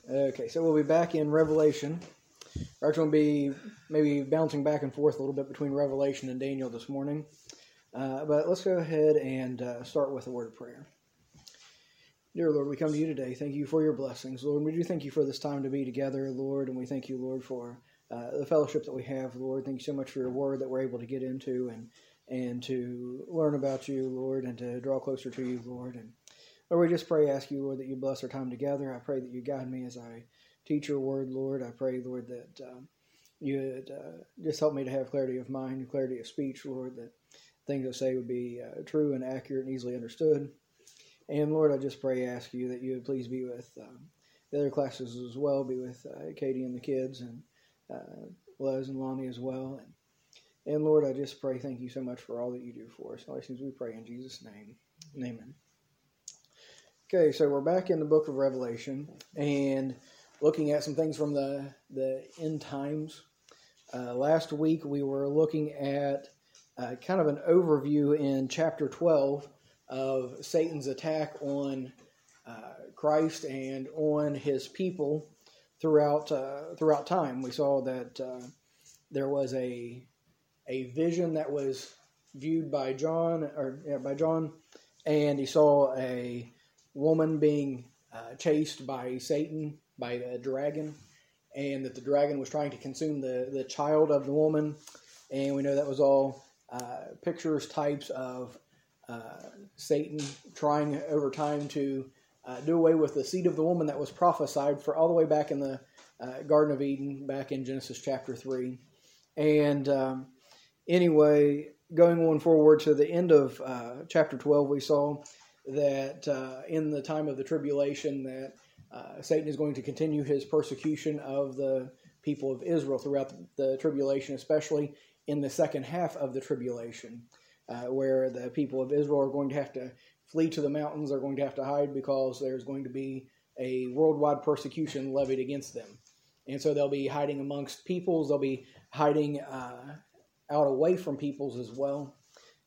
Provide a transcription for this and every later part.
Okay, so we'll be back in Revelation. We're actually going to be maybe bouncing back and forth a little bit between Revelation and Daniel this morning. But let's go ahead and start with a word of prayer. Dear Lord, we come to you today. Thank you for your blessings. Lord, we do thank you for this time to be together, Lord, and we thank you, Lord, for the fellowship that we have, Lord. Thank you so much for your word that we're able to get into and to learn about you, Lord, and to draw closer to you, Lord. And Lord, we just ask you, Lord, that you bless our time together. I pray that you guide me as I teach your word, Lord. I pray, Lord, that you would just help me to have clarity of mind, clarity of speech, Lord, that things I say would be true and accurate and easily understood. And Lord, I just ask you that you would please be with the other classes as well, be with Katie and the kids, and Les and Lonnie as well. And Lord, I just thank you so much for all that you do for us. All these things we pray in Jesus' name. Amen. Okay, so we're back in the book of Revelation and looking at some things from the end times. Last week we were looking at kind of an overview in chapter 12 of Satan's attack on Christ and on his people throughout time. We saw that there was a vision that was viewed by John, and he saw a woman being chased by Satan, by a dragon, and that the dragon was trying to consume the child of the woman. And we know that was all pictures, types of Satan trying over time to do away with the seed of the woman that was prophesied for all the way back in the Garden of Eden, back in Genesis chapter 3. And anyway, going on forward to the end of chapter 12, we saw that in the time of the tribulation that Satan is going to continue his persecution of the people of Israel throughout the tribulation, especially in the second half of the tribulation, where the people of Israel are going to have to flee to the mountains, are going to have to hide because there's going to be a worldwide persecution levied against them. And so they'll be hiding amongst peoples, they'll be hiding out away from peoples as well,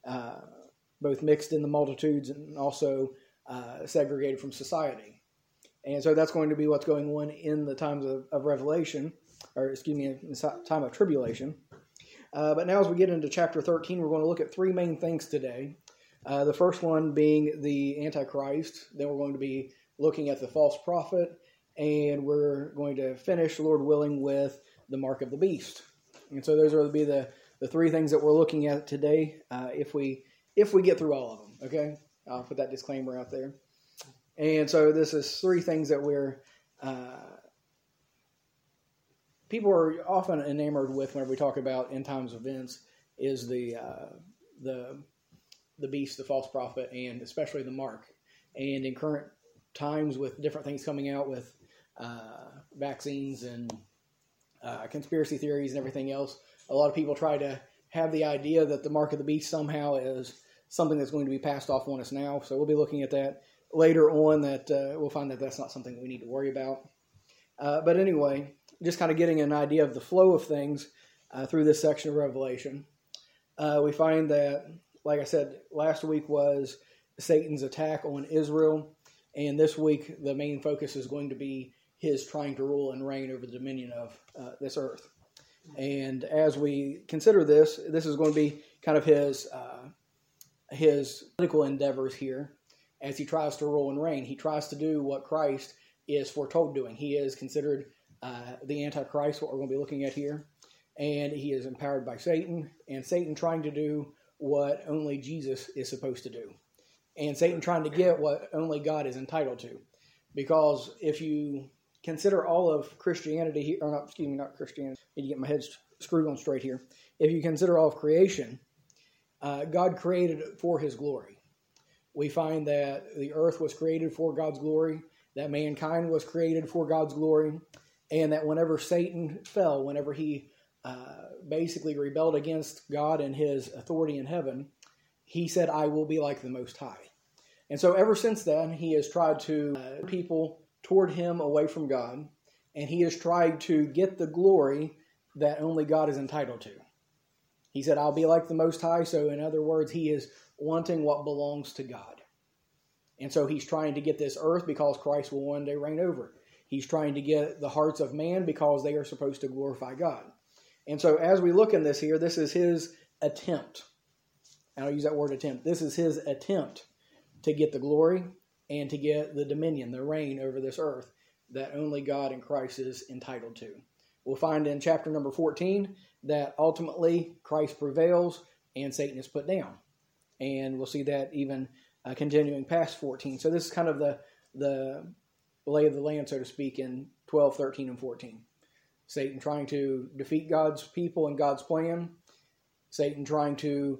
both mixed in the multitudes and also segregated from society. And so that's going to be what's going on in the times of Revelation, in the time of tribulation. But now as we get into chapter 13, we're going to look at three main things today. The first one being the Antichrist. Then we're going to be looking at the false prophet. And we're going to finish, Lord willing, with the mark of the beast. And so those will be the three things that we're looking at today, if we get through all of them, okay? I'll put that disclaimer out there. And so this is three things that people are often enamored with whenever we talk about end times events, is the beast, the false prophet, and especially the mark. And in current times, with different things coming out with vaccines and conspiracy theories and everything else, a lot of people try to have the idea that the mark of the beast somehow is something that's going to be passed off on us now. So we'll be looking at that later on, that we'll find that that's not something that we need to worry about. But anyway, just kind of getting an idea of the flow of things through this section of Revelation. We find that, like I said, last week was Satan's attack on Israel, and this week the main focus is going to be his trying to rule and reign over the dominion of this earth. And as we consider this is going to be kind of his political endeavors here as he tries to rule and reign. He tries to do what Christ is foretold doing. He is considered the Antichrist, what we're going to be looking at here, and he is empowered by Satan, and Satan trying to do what only Jesus is supposed to do, and Satan trying to get what only God is entitled to. Because if you consider all of Christianity here, or not Christianity, I need to get my head screwed on straight here. If you consider all of creation, God created it for his glory. We find that the earth was created for God's glory, that mankind was created for God's glory, and that whenever Satan fell, whenever he basically rebelled against God and his authority in heaven, he said, "I will be like the Most High." And so ever since then, he has tried to people toward him away from God, and he has tried to get the glory that only God is entitled to. He said, "I'll be like the Most High." So in other words, he is wanting what belongs to God. And so he's trying to get this earth because Christ will one day reign over it. He's trying to get the hearts of man because they are supposed to glorify God. And so as we look in this here, this is his attempt. And I'll use that word attempt. This is his attempt to get the glory and to get the dominion, the reign over this earth that only God in Christ is entitled to. We'll find in chapter number 14 that ultimately Christ prevails and Satan is put down. And we'll see that even continuing past 14. So this is kind of the lay of the land, so to speak, in 12, 13, and 14. Satan trying to defeat God's people and God's plan. Satan trying to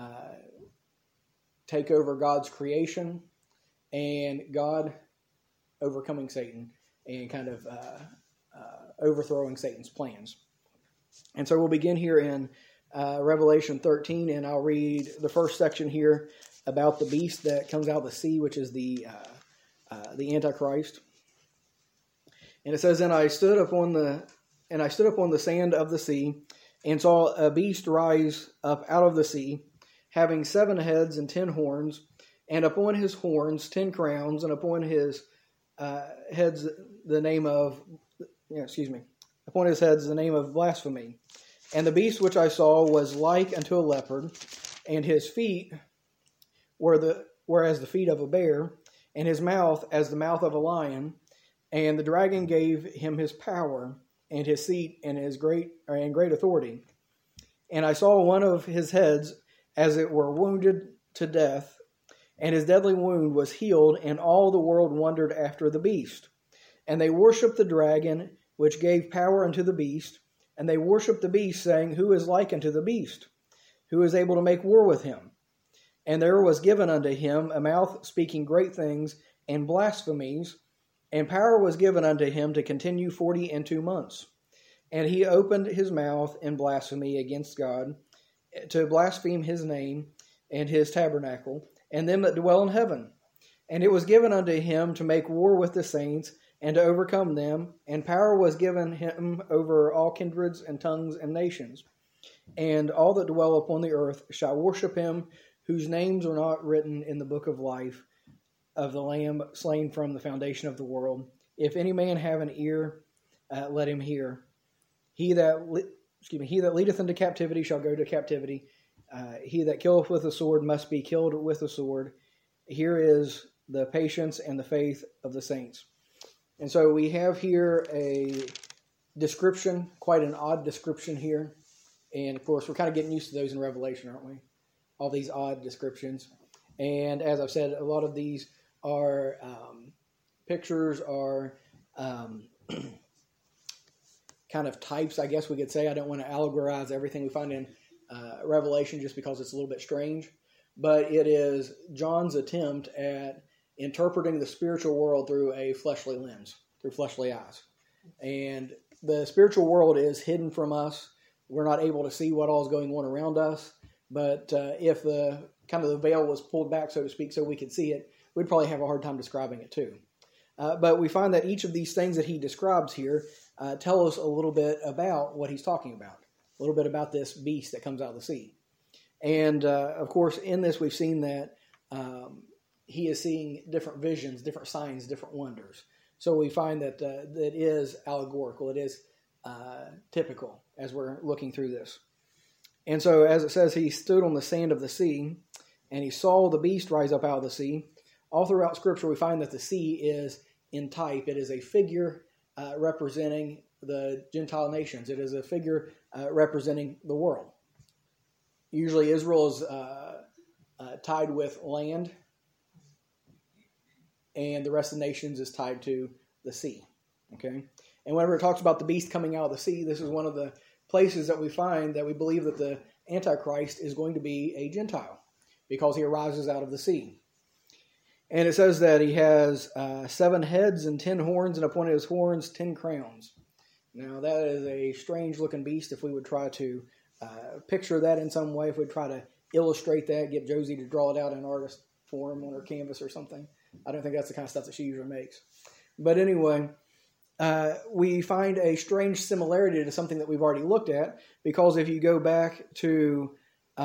take over God's creation. And God overcoming Satan and kind of overthrowing Satan's plans. And so we'll begin here in Revelation 13, and I'll read the first section here about the beast that comes out of the sea, which is the Antichrist. And it says, And I stood upon the sand of the sea, and saw a beast rise up out of the sea, having 7 heads and 10 horns, and upon his horns 10 crowns, and upon his heads the name of blasphemy. And the beast which I saw was like unto a leopard, and his feet were as the feet of a bear, and his mouth as the mouth of a lion. And the dragon gave him his power, and his seat, and his great authority. And I saw one of his heads as it were wounded to death, and his deadly wound was healed, and all the world wondered after the beast. And they worshipped the dragon, which gave power unto the beast, and they worshipped the beast, saying, Who is like unto the beast? Who is able to make war with him? And there was given unto him a mouth speaking great things and blasphemies, and power was given unto him to continue 42 months. And he opened his mouth in blasphemy against God, to blaspheme his name and his tabernacle, and them that dwell in heaven. And it was given unto him to make war with the saints, and to overcome them, and power was given him over all kindreds and tongues and nations. And all that dwell upon the earth shall worship him, whose names are not written in the book of life of the Lamb slain from the foundation of the world. If any man have an ear, let him hear. He that leadeth into captivity shall go to captivity. He that killeth with a sword must be killed with a sword. Here is the patience and the faith of the saints. And so we have here a description, quite an odd description here. And of course, we're kind of getting used to those in Revelation, aren't we? All these odd descriptions. And as I've said, a lot of these are pictures, are kind of types, I guess we could say. I don't want to allegorize everything we find in Revelation just because it's a little bit strange. But it is John's attempt at interpreting the spiritual world through a fleshly lens, through fleshly eyes. And the spiritual world is hidden from us. We're not able to see what all is going on around us. But if the veil was pulled back, so to speak, so we could see it, we'd probably have a hard time describing it too. But we find that each of these things that he describes here tell us a little bit about what he's talking about, a little bit about this beast that comes out of the sea. And of course, in this we've seen that he is seeing different visions, different signs, different wonders. So we find that that is allegorical. It is typical as we're looking through this. And so, as it says, he stood on the sand of the sea, and he saw the beast rise up out of the sea. All throughout Scripture, we find that the sea is in type. It is a figure representing the Gentile nations. It is a figure representing the world. Usually Israel is tied with land, and the rest of the nations is tied to the sea. Okay? And whenever it talks about the beast coming out of the sea, this is one of the places that we find that we believe that the Antichrist is going to be a Gentile, because he arises out of the sea. And it says that he has 7 heads and 10 horns, and upon his horns 10 crowns. Now that is a strange looking beast. If we would try to picture that in some way, if we'd try to illustrate that, get Josie to draw it out in artist form on her canvas or something. I don't think that's the kind of stuff that she usually makes. But anyway, we find a strange similarity to something that we've already looked at, because if you go back to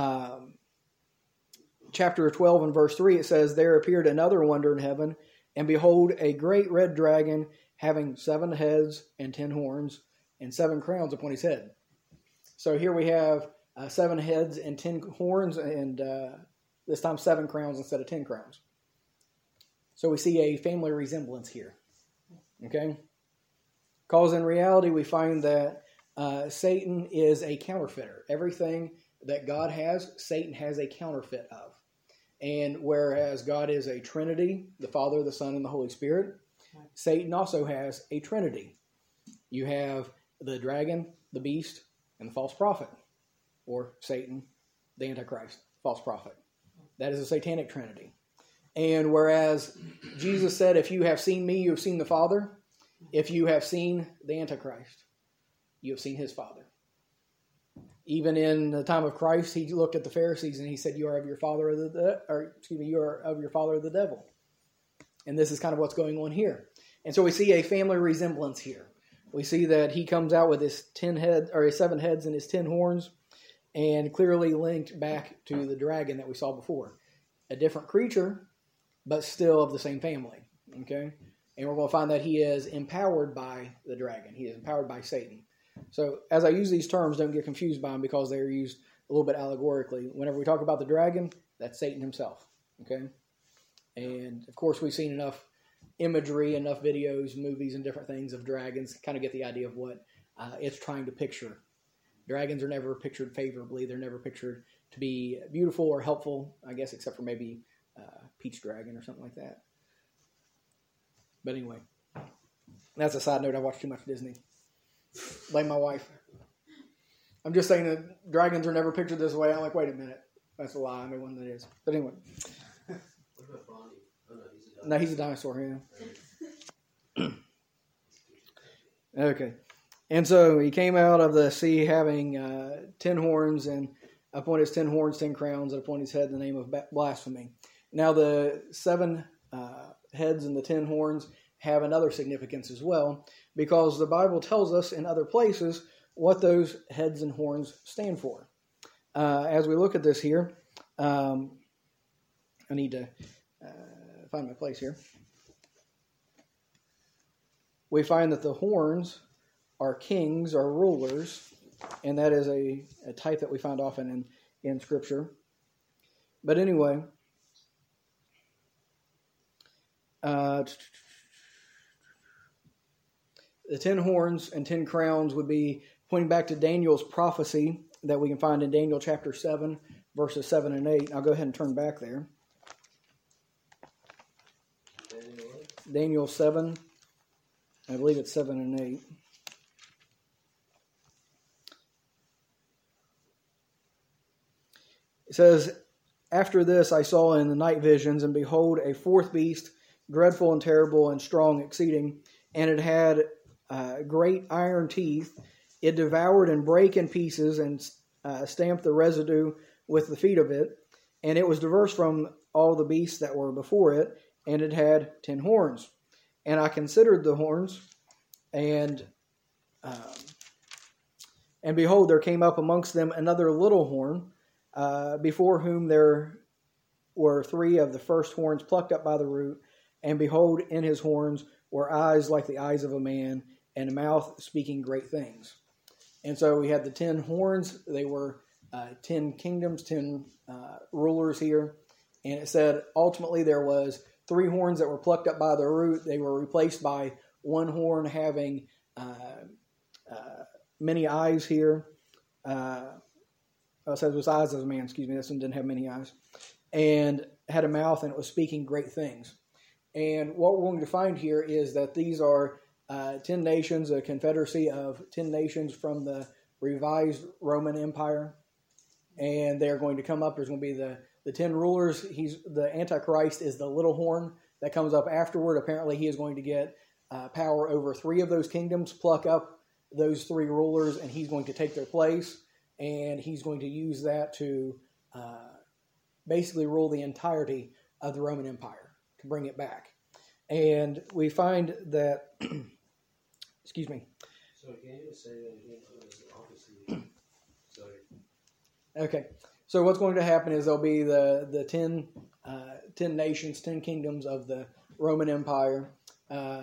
chapter 12 and verse 3, it says, There appeared another wonder in heaven, and behold, a great red dragon, having 7 heads and 10 horns, and 7 crowns upon his head. So here we have 7 heads and 10 horns, and this time 7 crowns instead of 10 crowns. So we see a family resemblance here. Okay? Because in reality, we find that Satan is a counterfeiter. Everything that God has, Satan has a counterfeit of. And whereas God is a Trinity, the Father, the Son, and the Holy Spirit, Satan also has a Trinity. You have the dragon, the beast, and the false prophet. Or Satan, the Antichrist, false prophet. That is a satanic Trinity. And whereas Jesus said, if you have seen me, you have seen the Father. If you have seen the Antichrist, you have seen his Father. Even in the time of Christ, he looked at the Pharisees and he said, "You are of your father, you are of your father, the devil." And this is kind of what's going on here. And so we see a family resemblance here. We see that he comes out with his 7 heads and his 10 horns, and clearly linked back to the dragon that we saw before, a different creature, but still of the same family. Okay, and we're going to find that he is empowered by the dragon. He is empowered by Satan. So as I use these terms, don't get confused by them because they're used a little bit allegorically. Whenever we talk about the dragon, that's Satan himself. Okay? And of course, we've seen enough imagery, enough videos, movies, and different things of dragons to kind of get the idea of what it's trying to picture. Dragons are never pictured favorably. They're never pictured to be beautiful or helpful, I guess, except for maybe Peach Dragon or something like that. But anyway, that's a side note. I watch too much Disney. Blame my wife. I'm just saying that dragons are never pictured this way. I'm like, wait a minute. That's a lie. I know one that is. But anyway. What about Bonnie? Oh, no, he's a dinosaur. No, he's a dinosaur, yeah. Okay. And so he came out of the sea having 10 horns, and upon his 10 horns, 10 crowns, and upon his head the name of blasphemy. Now the 7 heads and the 10 horns have another significance as well, because the Bible tells us in other places what those heads and horns stand for. As we look at this here, I need to find my place here. We find that the horns are kings, are rulers, and that is a type that we find often in Scripture. But anyway, the 10 horns and 10 crowns would be pointing back to Daniel's prophecy that we can find in Daniel chapter 7, verses 7 and 8. I'll go ahead and turn back there. Daniel 7, I believe it's 7 and 8. It says, "After this I saw in the night visions, and behold, a 4th beast, dreadful and terrible and strong exceeding, and it had great iron teeth. It devoured and brake in pieces and stamped the residue with the feet of it. And it was diverse from all the beasts that were before it, and it had 10 horns. And I considered the horns, and behold, there came up amongst them another little horn, before whom there were 3 of the first horns plucked up by the root. And behold, in his horns were eyes like the eyes of a man, and a mouth speaking great things." And so we had the 10 horns. They were 10 kingdoms, 10 rulers here. And it said ultimately there was 3 horns that were plucked up by the root. They were replaced by 1 horn having many eyes here. It says it was eyes of a man. Excuse me, this one didn't have many eyes. And had a mouth, and it was speaking great things. And what we're going to find here is that these are 10 nations, a confederacy of 10 nations from the revised Roman Empire. And they're going to come up. There's going to be the 10 rulers. The Antichrist is the little horn that comes up afterward. Apparently he is going to get power over 3 of those kingdoms, pluck up those 3 rulers, and he's going to take their place. And he's going to use that to basically rule the entirety of the Roman Empire, to bring it back. And we find that, excuse me. So can you say that again? Obviously, sorry. Okay. So what's going to happen is there'll be the 10 nations, 10 kingdoms of the Roman Empire.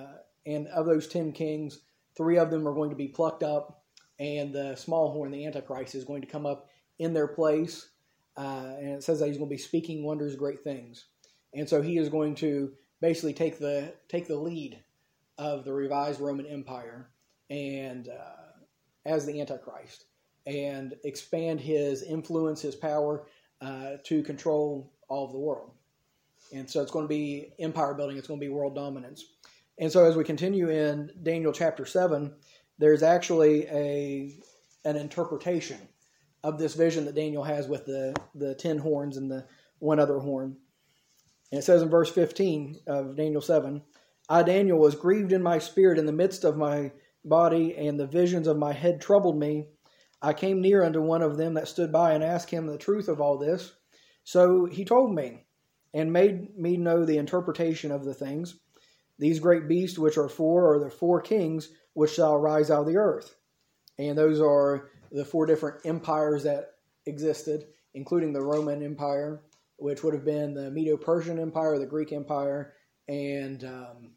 And of those 10 kings, 3 of them are going to be plucked up, and the small horn, the Antichrist, is going to come up in their place. And it says that he's going to be speaking wonders, great things. And so he is going to basically take the lead of the revised Roman Empire and as the Antichrist, and expand his influence, his power to control all of the world. And so it's going to be empire building. It's going to be world dominance. And so as we continue in Daniel chapter 7, there's actually an interpretation of this vision that Daniel has with the 10 horns and the one other horn. And it says in verse 15 of Daniel 7, I, Daniel, was grieved in my spirit in the midst of my body, and the visions of my head troubled me. I came near unto one of them that stood by and asked him the truth of all this. So he told me and made me know the interpretation of the things. These great beasts which are the 4 kings which shall rise out of the earth. And those are the 4 different empires that existed, including the Roman Empire, which would have been the Medo-Persian Empire, the Greek Empire, and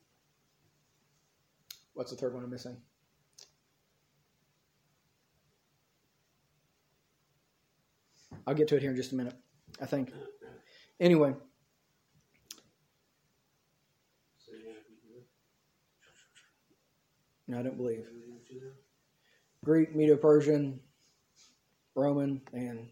what's the third one I'm missing? I'll get to it here in just a minute, I think. Anyway. No, I don't believe. Greek, Medo-Persian, Roman, and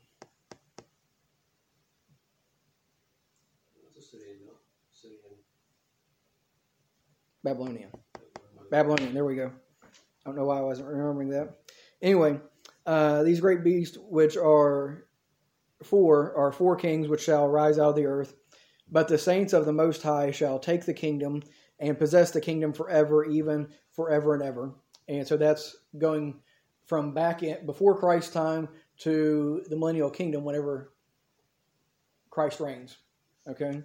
Babylonian. Babylonian, there we go. I don't know why I wasn't remembering that. Anyway, these great beasts, which are 4 kings which shall rise out of the earth, but the saints of the Most High shall take the kingdom and possess the kingdom forever, even forever and ever. And so that's going from before Christ's time to the millennial kingdom whenever Christ reigns. Okay?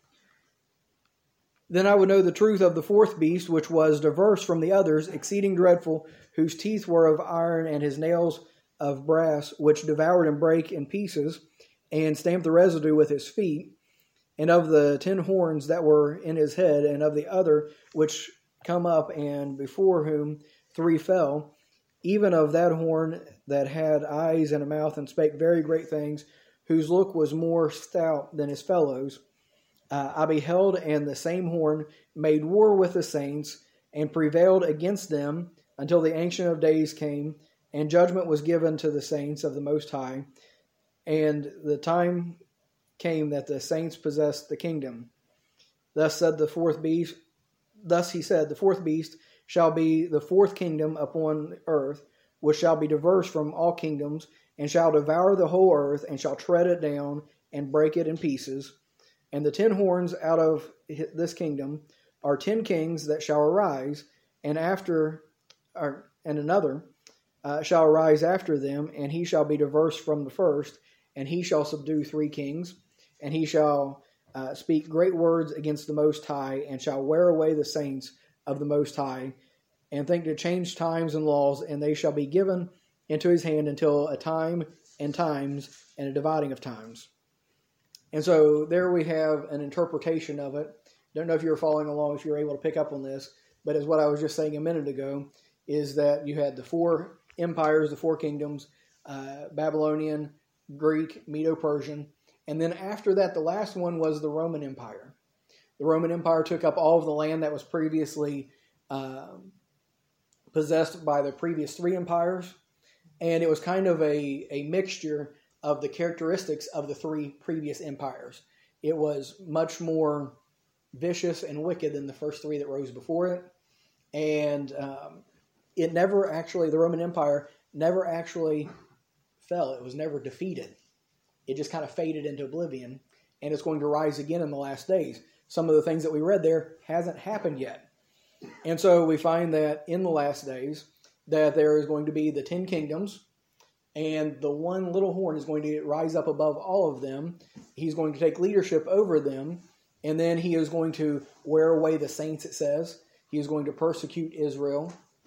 Then I would know the truth of the 4th beast, which was diverse from the others, exceeding dreadful, whose teeth were of iron and his nails of brass, which devoured and brake in pieces, and stamped the residue with his feet, and of the 10 horns that were in his head, and of the other which come up, and before whom 3 fell, even of that horn that had eyes and a mouth, and spake very great things, whose look was more stout than his fellows. I beheld, and the same horn made war with the saints, and prevailed against them until the Ancient of Days came, and judgment was given to the saints of the Most High. And the time came that the saints possessed the kingdom. Thus he said, the 4th beast shall be the 4th kingdom upon earth, which shall be diverse from all kingdoms, and shall devour the whole earth, and shall tread it down, and break it in pieces. And the 10 horns out of this kingdom are 10 kings that shall arise, and another shall arise after them, and he shall be diverse from the first, and he shall subdue 3 kings, and he shall speak great words against the Most High, and shall wear away the saints of the Most High, and think to change times and laws, and they shall be given into his hand until a time and times, and a dividing of times. And so there we have an interpretation of it. Don't know if you're following along, if you're able to pick up on this, but as what I was just saying a minute ago, is that you had the 4 empires, the 4 kingdoms, Babylonian, Greek, Medo-Persian, and then after that, the last one was the Roman Empire. The Roman Empire took up all of the land that was previously possessed by the previous 3 empires, and it was kind of a mixture of the characteristics of the 3 previous empires. It was much more vicious and wicked than the first 3 that rose before it, and the Roman Empire never actually fell. It was never defeated. It just kind of faded into oblivion, and it's going to rise again in the last days. Some of the things that we read there hasn't happened yet. And so we find that in the last days that there is going to be the 10 kingdoms, and the one little horn is going to rise up above all of them. He's going to take leadership over them, and then he is going to wear away the saints, it says. He is going to persecute Israel,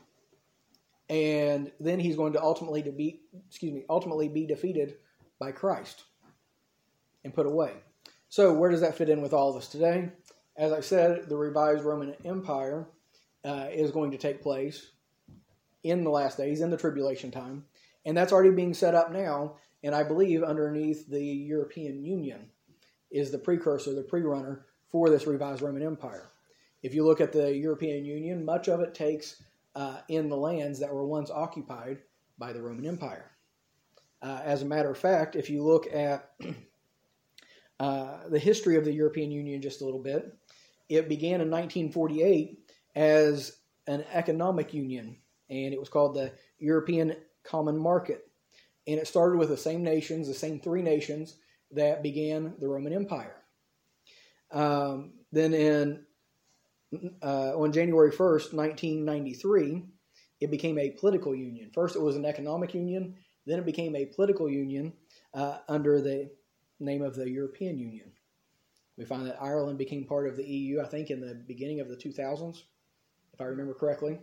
and then he's going to ultimately be defeated by Christ and put away. So where does that fit in with all of us today? As I said, the revised Roman Empire is going to take place in the last days, in the tribulation time. And that's already being set up now. And I believe underneath the European Union is the precursor, the pre-runner for this revised Roman Empire. If you look at the European Union, much of it takes in the lands that were once occupied by the Roman Empire. As a matter of fact, if you look at the history of the European Union just a little bit, it began in 1948 as an economic union, and it was called the European Common Market. And it started with the same nations, the same three nations that began the Roman Empire. Then on January 1st, 1993, it became a political union. First, it was an economic union. Then it became a political union under the name of the European Union. We find that Ireland became part of the EU, I think, in the beginning of the 2000s, if I remember correctly.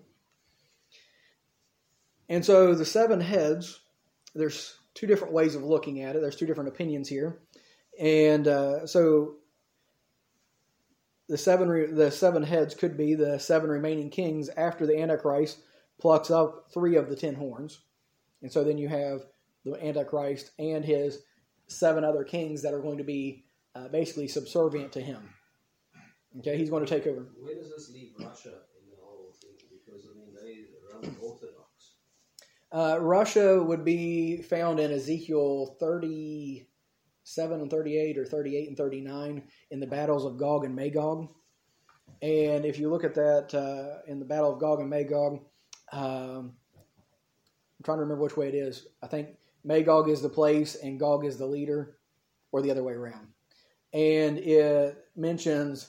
And so the seven heads, there's two different ways of looking at it. There's two different opinions here. And so the seven heads could be the seven remaining kings after the Antichrist plucks up 3 of the 10 horns. And so then you have the Antichrist and his 7 other kings that are going to be basically subservient to him. Okay, he's going to take over. Where does this leave Russia in the whole thing? Because, I mean, they run Orthodox. Russia would be found in Ezekiel 37 and 38 or 38 and 39 in the battles of Gog and Magog. And if you look at that in the battle of Gog and Magog, I'm trying to remember which way it is. I think Magog is the place and Gog is the leader, or the other way around. And it mentions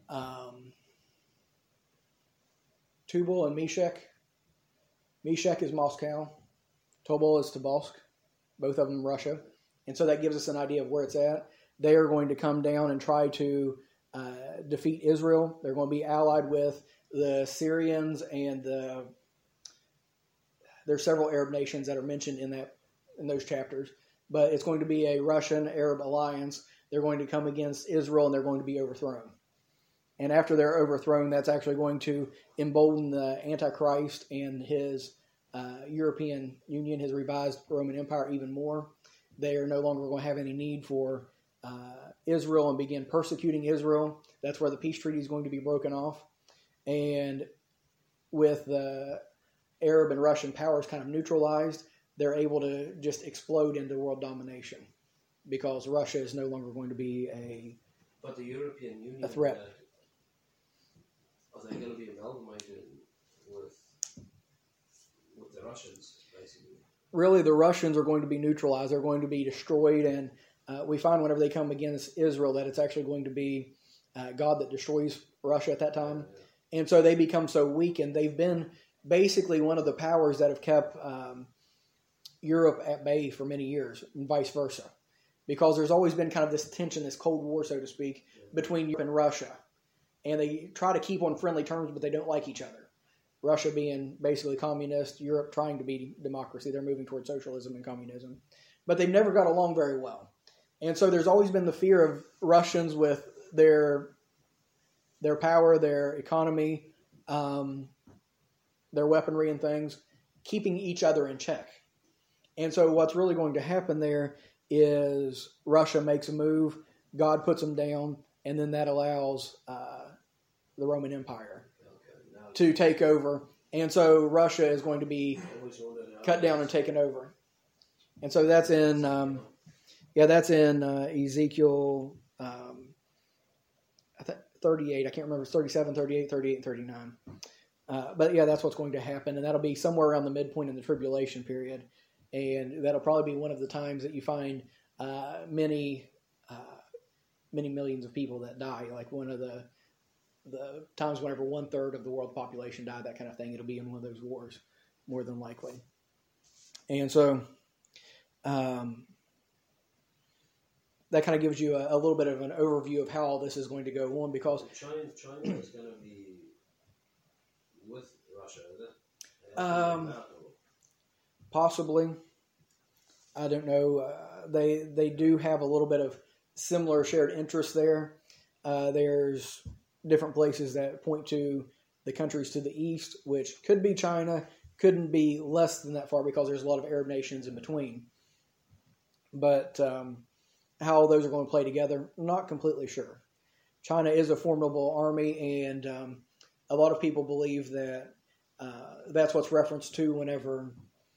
Tubal and Meshech. Meshech is Moscow. Tobol is Tobolsk. Both of them Russia. And so that gives us an idea of where it's at. They are going to come down and try to defeat Israel. They're going to be allied with the Syrians and there's several Arab nations that are mentioned in those chapters. But it's going to be a Russian-Arab alliance. They're going to come against Israel and they're going to be overthrown. And after they're overthrown, that's actually going to embolden the Antichrist and his European Union, his revised Roman Empire, even more. They are no longer going to have any need for Israel and begin persecuting Israel. That's where the peace treaty is going to be broken off. And with the Arab and Russian powers kind of neutralized, they're able to just explode into world domination because Russia is no longer going to be But the European Union, a threat. Are they going to be amalgamated with the Russians, basically? Really, the Russians are going to be neutralized. They're going to be destroyed. And we find whenever they come against Israel that it's actually going to be God that destroys Russia at that time. Yeah. And so they become so weak, and they've been basically one of the powers that have kept Europe at bay for many years, and vice versa. Because there's always been kind of this tension, this Cold War, so to speak, between Europe and Russia. And they try to keep on friendly terms, but they don't like each other. Russia being basically communist, Europe trying to be democracy. They're moving towards socialism and communism. But they've never got along very well. And so there's always been the fear of Russians with their power, their economy, their weaponry and things, keeping each other in check. And so what's really going to happen there is Russia makes a move, God puts them down, and then that allows the Roman Empire to take over. And so Russia is going to be cut down and taken over. And so that's in Ezekiel 38. I can't remember. It's 37, 38, 38, and 39. But yeah, that's what's going to happen. And that'll be somewhere around the midpoint in the tribulation period. And that'll probably be one of the times that you find many millions of people that die. Like one of the times whenever 1/3 of the world population died, that kind of thing. It'll be in one of those wars, more than likely. And so that kind of gives you a little bit of an overview of how all this is going to go on, because China is going to be with Russia, is it? Possibly. I don't know. They do have a little bit of similar shared interests there. There's different places that point to the countries to the east, which could be China, couldn't be less than that far because there's a lot of Arab nations in between. But how those are going to play together, not completely sure. China is a formidable army, and a lot of people believe that that's what's referenced to whenever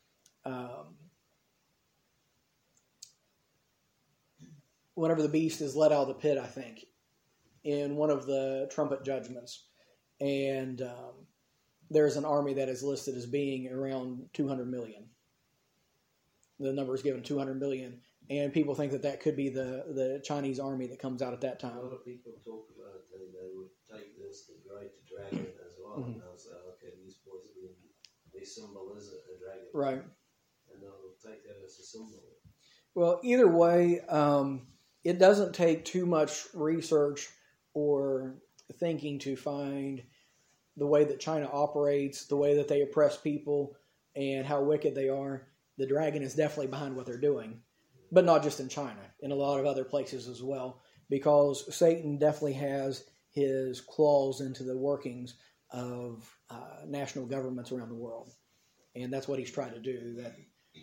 the beast is let out of the pit, I think, in one of the trumpet judgments. And there's an army that is listed as being around 200 million. The number is given 200 million. And people think that could be the Chinese army that comes out at that time. A lot of people talk about it, and they would take this, the great dragon, as well. Mm-hmm. And they'll say, okay, these boys are being, their symbol is a dragon. Right. And they'll take that as a symbol. Well, either way, it doesn't take too much research or thinking to find the way that China operates, the way that they oppress people, and how wicked they are. The dragon is definitely behind what they're doing. But not just in China, in a lot of other places as well, because Satan definitely has his claws into the workings of national governments around the world. And that's what he's trying to do. That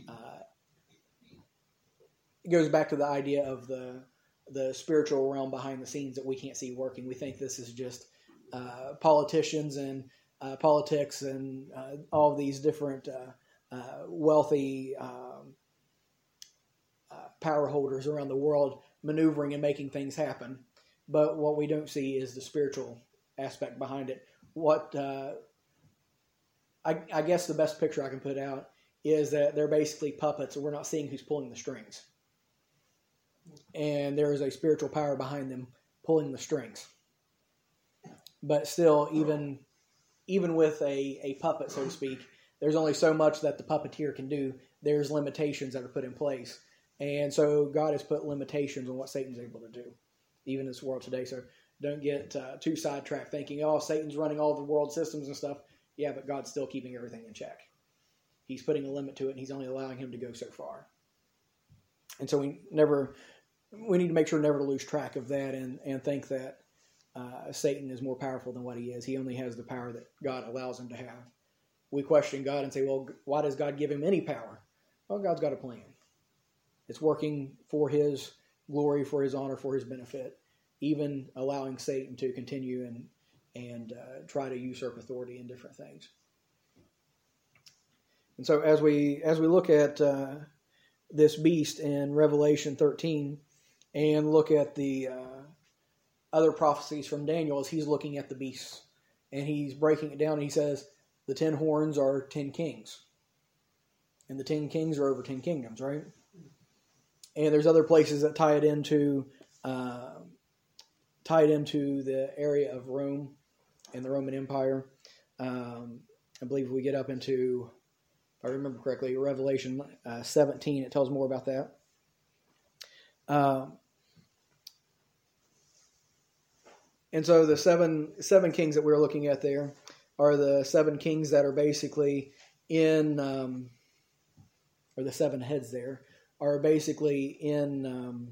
it goes back to the idea of the spiritual realm behind the scenes that we can't see working. We think this is just politicians and politics and all of these different wealthy power holders around the world maneuvering and making things happen. But what we don't see is the spiritual aspect behind it. What I guess the best picture I can put out is that they're basically puppets, and we're not seeing who's pulling the strings. And there is a spiritual power behind them pulling the strings. But still, even with a puppet, so to speak, there's only so much that the puppeteer can do. There's limitations that are put in place. And so God has put limitations on what Satan's able to do, even in this world today. So don't get too sidetracked thinking, oh, Satan's running all the world systems and stuff. Yeah, but God's still keeping everything in check. He's putting a limit to it, and he's only allowing him to go so far. And so we need to make sure never to lose track of that and think that Satan is more powerful than what he is. He only has the power that God allows him to have. We question God and say, well, why does God give him any power? Well, God's got a plan. It's working for his glory, for his honor, for his benefit, even allowing Satan to continue and try to usurp authority in different things. And so as we look at this beast in Revelation 13 and look at the other prophecies from Daniel, as he's looking at the beasts and he's breaking it down, and he says the 10 horns are 10 kings. And the 10 kings are over 10 kingdoms, right? And there's other places that tie it into the area of Rome and the Roman Empire. I believe we get up into, if I remember correctly, Revelation 17. It tells more about that. And so the seven kings that we're looking at there are the 7 kings that are basically in, or the 7 heads there, are basically in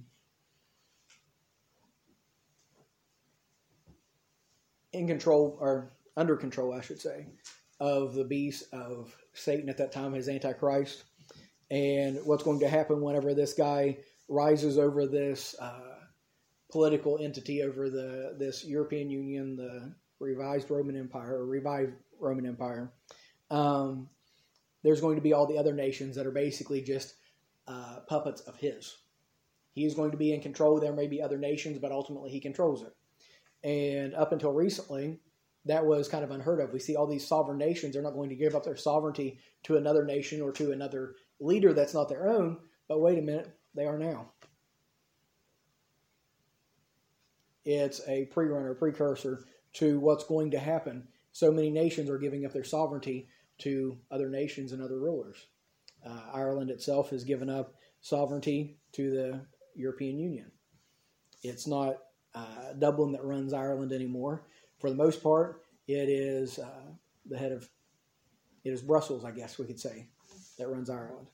control, or under control, I should say, of the beast of Satan at that time, his Antichrist. And what's going to happen whenever this guy rises over this political entity, over this European Union, the revived Roman Empire, there's going to be all the other nations that are basically just puppets of his. He is going to be in control. There may be other nations, but ultimately he controls it. And up until recently, that was kind of unheard of. We see all these sovereign nations. They're not going to give up their sovereignty to another nation or to another leader that's not their own. But wait a minute, they are now. It's a precursor to what's going to happen. So many nations are giving up their sovereignty to other nations and other rulers. Ireland itself has given up sovereignty to the European Union. It's not Dublin that runs Ireland anymore. For the most part, it is it is Brussels, I guess we could say, that runs Ireland.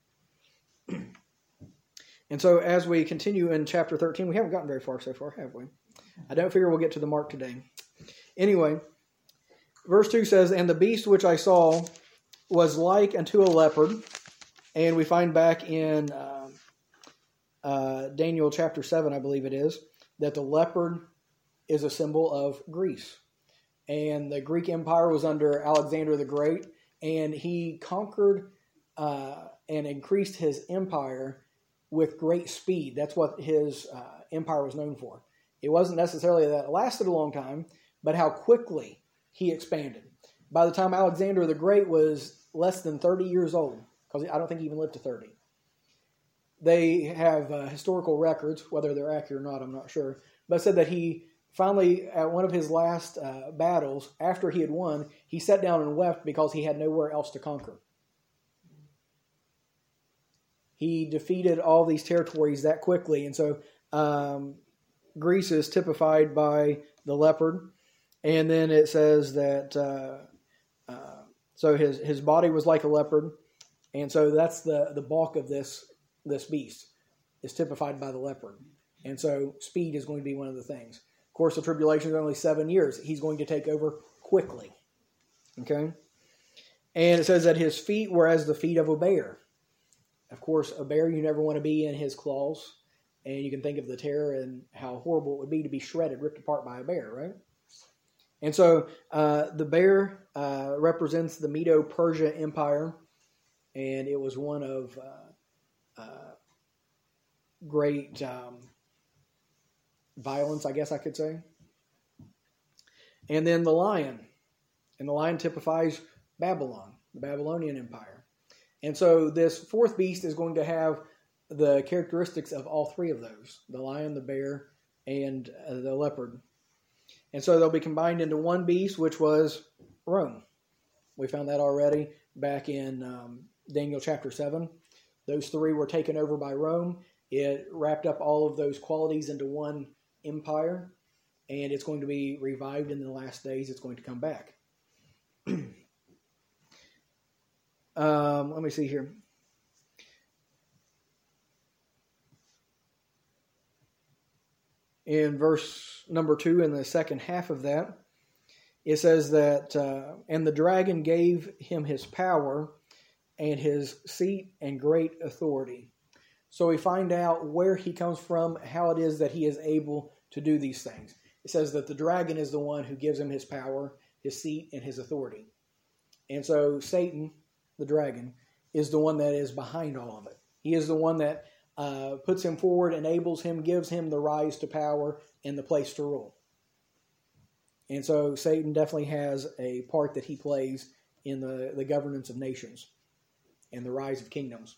And so as we continue in chapter 13, we haven't gotten very far so far, have we? I don't figure we'll get to the mark today. Anyway, verse 2 says, "And the beast which I saw was like unto a leopard." And we find back in Daniel chapter 7, I believe it is, that the leopard is a symbol of Greece. And the Greek Empire was under Alexander the Great, and he conquered and increased his empire with great speed. That's what his empire was known for. It wasn't necessarily that it lasted a long time, but how quickly he expanded. By the time Alexander the Great was less than 30 years old, because I don't think he even lived to 30. They have historical records, whether they're accurate or not, I'm not sure, but said that he finally, at one of his last battles, after he had won, he sat down and wept because he had nowhere else to conquer. He defeated all these territories that quickly, and so Greece is typified by the leopard. And then it says that so his body was like a leopard, and so that's the bulk of this beast is typified by the leopard. And so speed is going to be one of the things. Of course, the tribulation is only 7 years. He's going to take over quickly. Okay? And it says that his feet were as the feet of a bear. Of course, a bear, you never want to be in his claws. And you can think of the terror and how horrible it would be to be shredded, ripped apart by a bear, right? And so the bear represents the Medo-Persia Empire, and it was one of great violence, I guess I could say. And then the lion. And the lion typifies Babylon, the Babylonian Empire. And so this fourth beast is going to have the characteristics of all three of those, the lion, the bear, and the leopard. And so they'll be combined into one beast, which was Rome. We found that already back in Daniel chapter 7. Those three were taken over by Rome. It wrapped up all of those qualities into one empire, and it's going to be revived in the last days. It's going to come back. Let me see here. In verse number 2, in the second half of that, it says that, "And the dragon gave him his power and his seat and great authority." So we find out where he comes from, how it is that he is able to do these things. It says that the dragon is the one who gives him his power, his seat, and his authority. And so Satan, the dragon, is the one that is behind all of it. He is the one that puts him forward, enables him, gives him the rise to power and the place to rule. And so Satan definitely has a part that he plays in the governance of nations and the rise of kingdoms.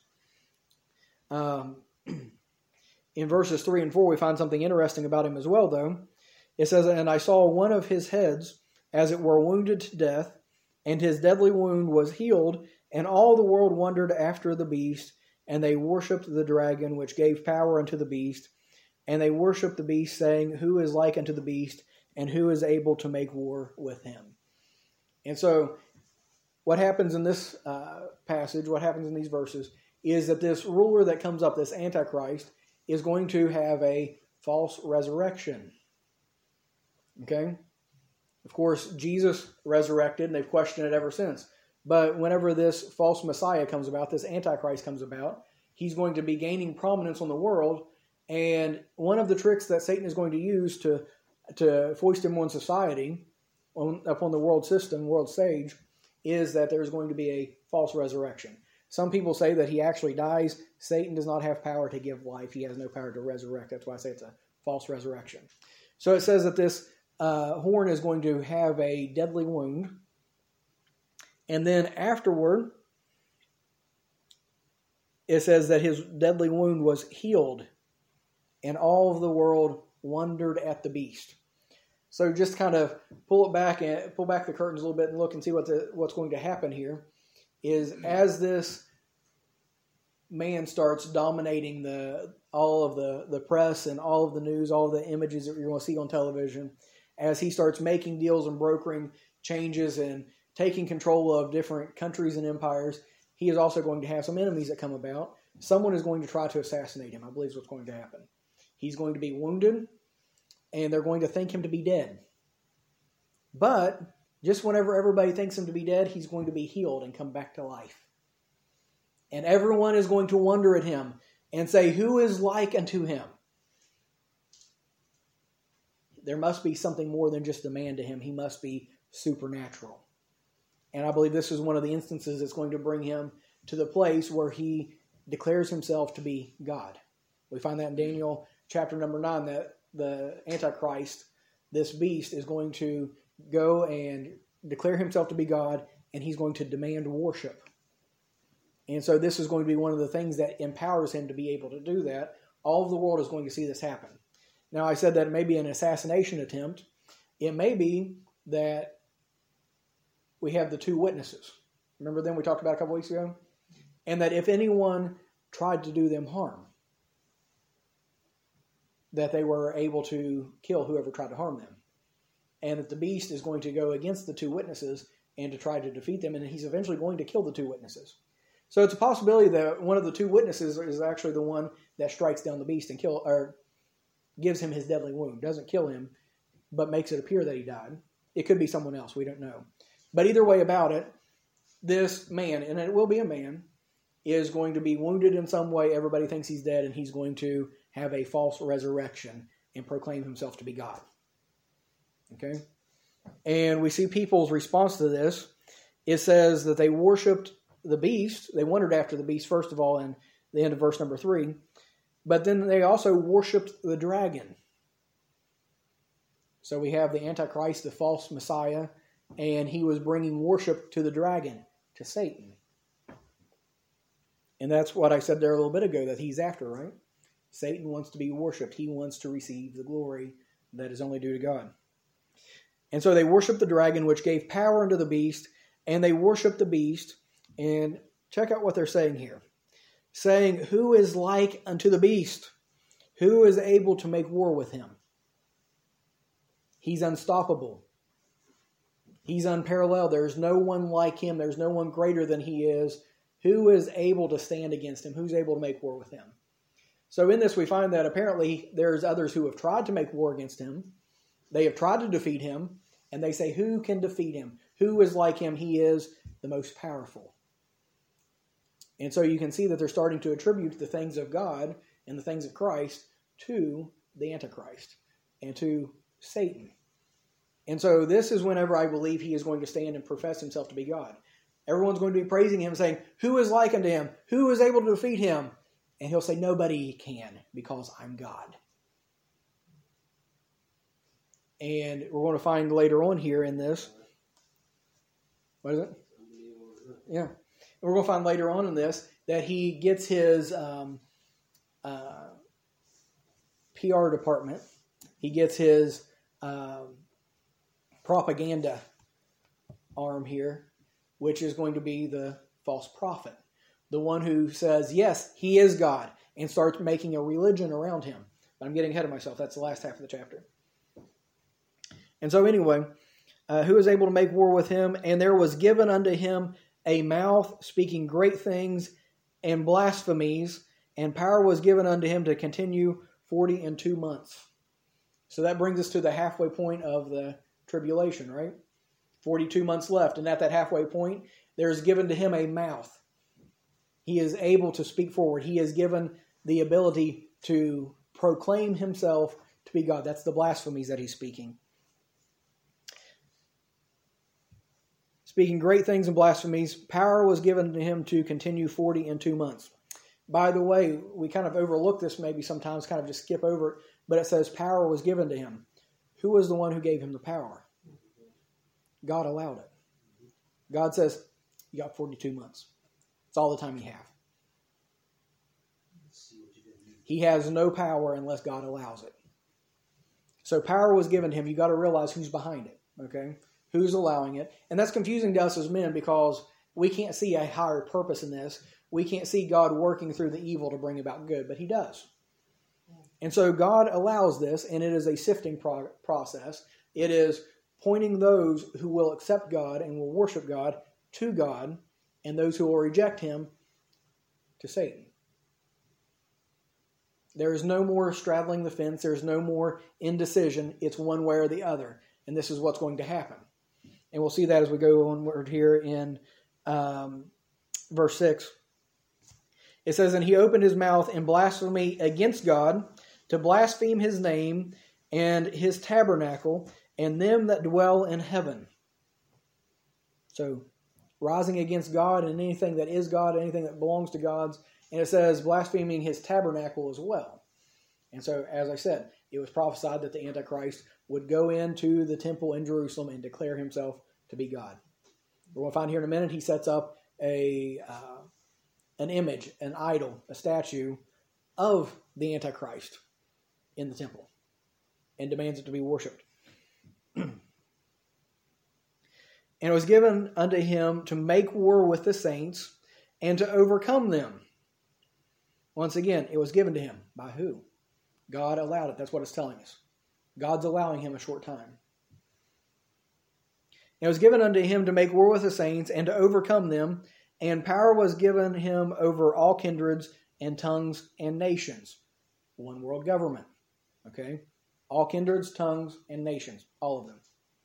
In verses 3 and 4, we find something interesting about him as well, though. It says, "And I saw one of his heads, as it were, wounded to death, and his deadly wound was healed, and all the world wondered after the beast, and they worshipped the dragon, which gave power unto the beast. And they worshipped the beast, saying, Who is like unto the beast, and who is able to make war with him?" And so what happens in this passage, what happens in these verses, is that this ruler that comes up, this Antichrist, is going to have a false resurrection. Okay? Of course, Jesus resurrected, and they've questioned it ever since. But whenever this false Messiah comes about, this Antichrist comes about, he's going to be gaining prominence on the world. And one of the tricks that Satan is going to use to foist him on society, upon the world system, world stage, is that there's going to be a false resurrection. Some people say that he actually dies. Satan does not have power to give life. He has no power to resurrect. That's why I say it's a false resurrection. So it says that this horn is going to have a deadly wound. And then afterward, it says that his deadly wound was healed, and all of the world wondered at the beast. So just kind of pull back the curtains a little bit and look and see what's going to happen here. Is as this man starts dominating all of the press and all of the news, all of the images that you're going to see on television, as he starts making deals and brokering changes and taking control of different countries and empires, he is also going to have some enemies that come about. Someone is going to try to assassinate him, I believe is what's going to happen. He's going to be wounded, and they're going to think him to be dead. But Just whenever everybody thinks him to be dead, he's going to be healed and come back to life. And everyone is going to wonder at him and say, who is like unto him? There must be something more than just a man to him. He must be supernatural. And I believe this is one of the instances that's going to bring him to the place where he declares himself to be God. We find that in Daniel chapter number 9, that the Antichrist, this beast, is going to go and declare himself to be God, and he's going to demand worship. And so this is going to be one of the things that empowers him to be able to do that. All of the world is going to see this happen. Now, I said that it may be an assassination attempt. It may be that we have the two witnesses. Remember them we talked about a couple weeks ago? And that if anyone tried to do them harm, that they were able to kill whoever tried to harm them. And that the beast is going to go against the two witnesses and to try to defeat them, and he's eventually going to kill the two witnesses. So it's a possibility that one of the two witnesses is actually the one that strikes down the beast and gives him his deadly wound. Doesn't kill him, but makes it appear that he died. It could be someone else. We don't know. But either way about it, this man, and it will be a man, is going to be wounded in some way. Everybody thinks he's dead, and he's going to have a false resurrection and proclaim himself to be God. Okay? And we see people's response to this. It says that they worshipped the beast. They wondered after the beast, first of all, in the end of verse number 3. But then they also worshipped the dragon. So we have the Antichrist, the false Messiah, and he was bringing worship to the dragon, to Satan. And that's what I said there a little bit ago, that he's after, right? Satan wants to be worshipped. He wants to receive the glory that is only due to God. And so they worshiped the dragon, which gave power unto the beast, and they worshiped the beast. And check out what they're saying here. Saying, who is like unto the beast? Who is able to make war with him? He's unstoppable. He's unparalleled. There's no one like him. There's no one greater than he is. Who is able to stand against him? Who's able to make war with him? So in this we find that apparently there's others who have tried to make war against him. They have tried to defeat him. And they say, who can defeat him? Who is like him? He is the most powerful. And so you can see that they're starting to attribute the things of God and the things of Christ to the Antichrist and to Satan. And so this is whenever I believe he is going to stand and profess himself to be God. Everyone's going to be praising him, saying, who is like unto him? Who is able to defeat him? And he'll say, nobody can, because I'm God. And we're going to find later on here in this. What is it? Yeah. And we're going to find later on in this that he gets his PR department. He gets his propaganda arm here, which is going to be the false prophet. The one who says, yes, he is God, and starts making a religion around him. But I'm getting ahead of myself. That's the last half of the chapter. And so anyway, who is able to make war with him? And there was given unto him a mouth speaking great things and blasphemies, and power was given unto him to continue 42 months. So that brings us to the halfway point of the tribulation, right? 42 months left. And at that halfway point, there is given to him a mouth. He is able to speak forward. He is given the ability to proclaim himself to be God. That's the blasphemies that he's speaking. Speaking great things and blasphemies, power was given to him to continue 42 months. By the way, we kind of overlook this maybe sometimes, kind of just skip over it, but it says power was given to him. Who was the one who gave him the power? God allowed it. God says, you got 42 months. It's all the time you have. He has no power unless God allows it. So power was given to him. You got to realize who's behind it, okay? Who's allowing it. And that's confusing to us as men because we can't see a higher purpose in this. We can't see God working through the evil to bring about good, but he does. And so God allows this, and it is a sifting process. It is pointing those who will accept God and will worship God to God, and those who will reject him to Satan. There is no more straddling the fence. There's no more indecision. It's one way or the other. And this is what's going to happen. And we'll see that as we go onward here in verse 6. It says, "And he opened his mouth in blasphemy against God, to blaspheme his name and his tabernacle, and them that dwell in heaven." So, rising against God and anything that is God, anything that belongs to God's. And it says blaspheming his tabernacle as well. And so, as I said, it was prophesied that the Antichrist would go into the temple in Jerusalem and declare himself to be God. We're going to find here in a minute he sets up an image, an idol, a statue of the Antichrist in the temple and demands it to be worshipped. "And it was given unto him to make war with the saints and to overcome them." Once again, it was given to him. By who? God allowed it. That's what it's telling us. God's allowing him a short time. "It was given unto him to make war with the saints and to overcome them, and power was given him over all kindreds and tongues and nations." One world government. Okay? All kindreds, tongues, and nations. All of them.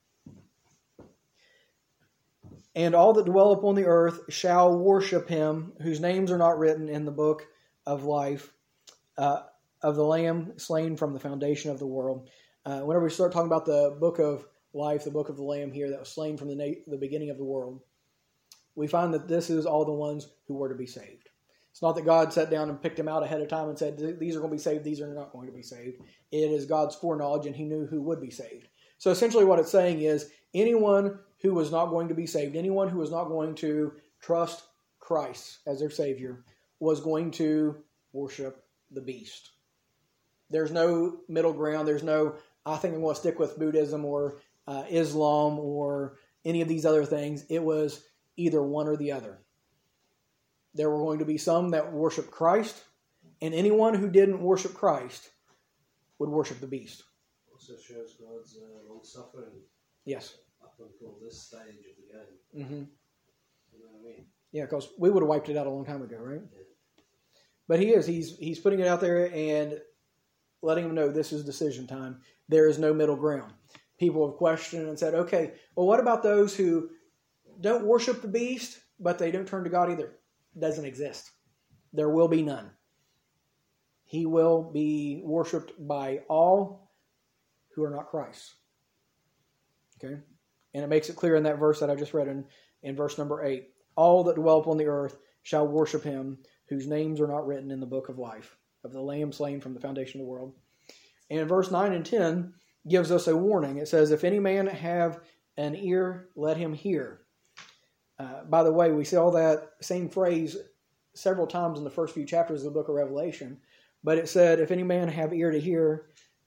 "And all that dwell upon the earth shall worship him, whose names are not written in the book of life of the Lamb slain from the foundation of the world." Whenever we start talking about the book of life, the book of the Lamb here that was slain from the beginning of the world, we find that this is all the ones who were to be saved. It's not that God sat down and picked them out ahead of time and said, these are going to be saved, these are not going to be saved. It is God's foreknowledge, and he knew who would be saved. So essentially what it's saying is anyone who was not going to be saved, anyone who was not going to trust Christ as their Savior, was going to worship the beast. There's no middle ground. There's no, I think I'm going to stick with Buddhism or Islam or any of these other things. It was either one or the other. There were going to be some that worshiped Christ, and anyone who didn't worship Christ would worship the beast. Also shows God's long suffering. Yes. Up until this stage of the game. Mm-hmm. You know what I mean? Yeah, because we would have wiped it out a long time ago, right? Yeah. But he's putting it out there and letting them know this is decision time. There is no middle ground. People have questioned and said, okay, well, what about those who don't worship the beast, but they don't turn to God either? It doesn't exist. There will be none. He will be worshipped by all who are not Christ. Okay? And it makes it clear in that verse that I just read in verse number 8. All that dwell upon the earth shall worship him, whose names are not written in the book of life, of the Lamb slain from the foundation of the world. And in verse 9 and 10 gives us a warning. It says, if any man have an ear, let him hear. By the way, we see all that same phrase several times in the first few chapters of the book of Revelation. But it said, if any man have ear to hear,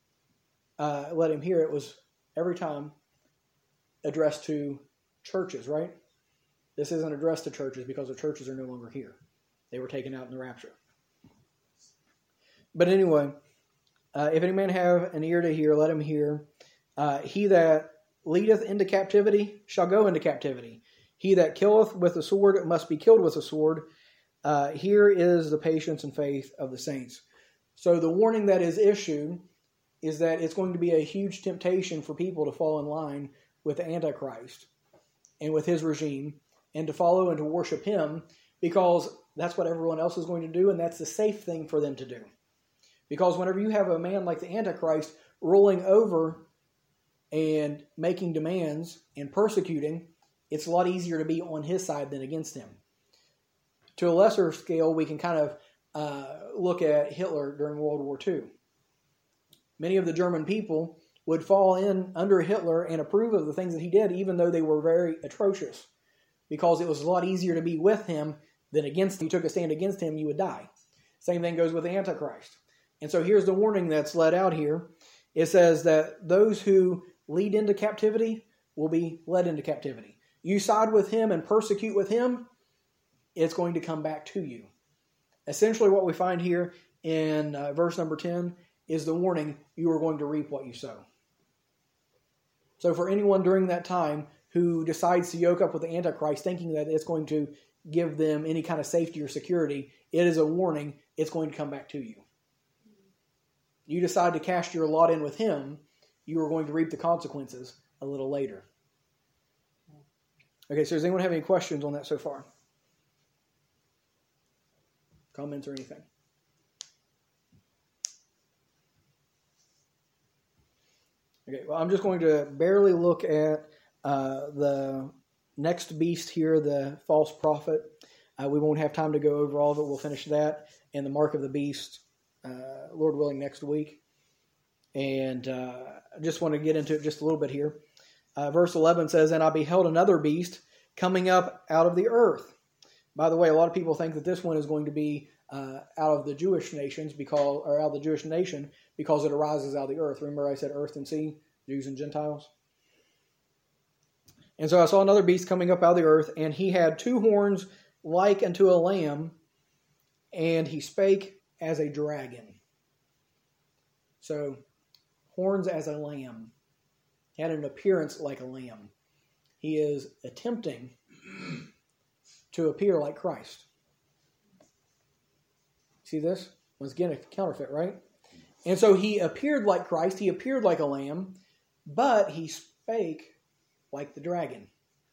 let him hear. It was every time addressed to churches, right? This isn't addressed to churches because the churches are no longer here. They were taken out in the rapture. But anyway, if any man have an ear to hear, let him hear. He that leadeth into captivity shall go into captivity. He that killeth with the sword must be killed with a sword. Here is the patience and faith of the saints. So the warning that is issued is that it's going to be a huge temptation for people to fall in line with the Antichrist and with his regime and to follow and to worship him, because that's what everyone else is going to do, and that's the safe thing for them to do. Because whenever you have a man like the Antichrist ruling over and making demands and persecuting, it's a lot easier to be on his side than against him. To a lesser scale, we can kind of look at Hitler during World War II. Many of the German people would fall in under Hitler and approve of the things that he did, even though they were very atrocious, because it was a lot easier to be with him than against him. If you took a stand against him, you would die. Same thing goes with the Antichrist. And so here's the warning that's let out here. It says that those who lead into captivity will be led into captivity. You side with him and persecute with him, it's going to come back to you. Essentially what we find here in verse number 10 is the warning, you are going to reap what you sow. So for anyone during that time who decides to yoke up with the Antichrist thinking that it's going to give them any kind of safety or security, it is a warning, it's going to come back to you. You decide to cast your lot in with him, you are going to reap the consequences a little later. Okay, so does anyone have any questions on that so far? Comments or anything? Okay, well, I'm just going to barely look at the next beast here, the false prophet. We won't have time to go over all of it. We'll finish that and the mark of the beast, Lord willing, next week. And I just want to get into it just a little bit here. Verse 11 says, "And I beheld another beast coming up out of the earth." By the way, a lot of people think that this one is going to be out of the Jewish nations out of the Jewish nation because it arises out of the earth. Remember I said earth and sea, Jews and Gentiles? And so I saw another beast coming up out of the earth, and he had 2 horns like unto a lamb, and he spake as a dragon. So, horns as a lamb. He had an appearance like a lamb. He is attempting to appear like Christ. See this? Once again, a counterfeit, right? And so he appeared like Christ. He appeared like a lamb, but he spake like the dragon.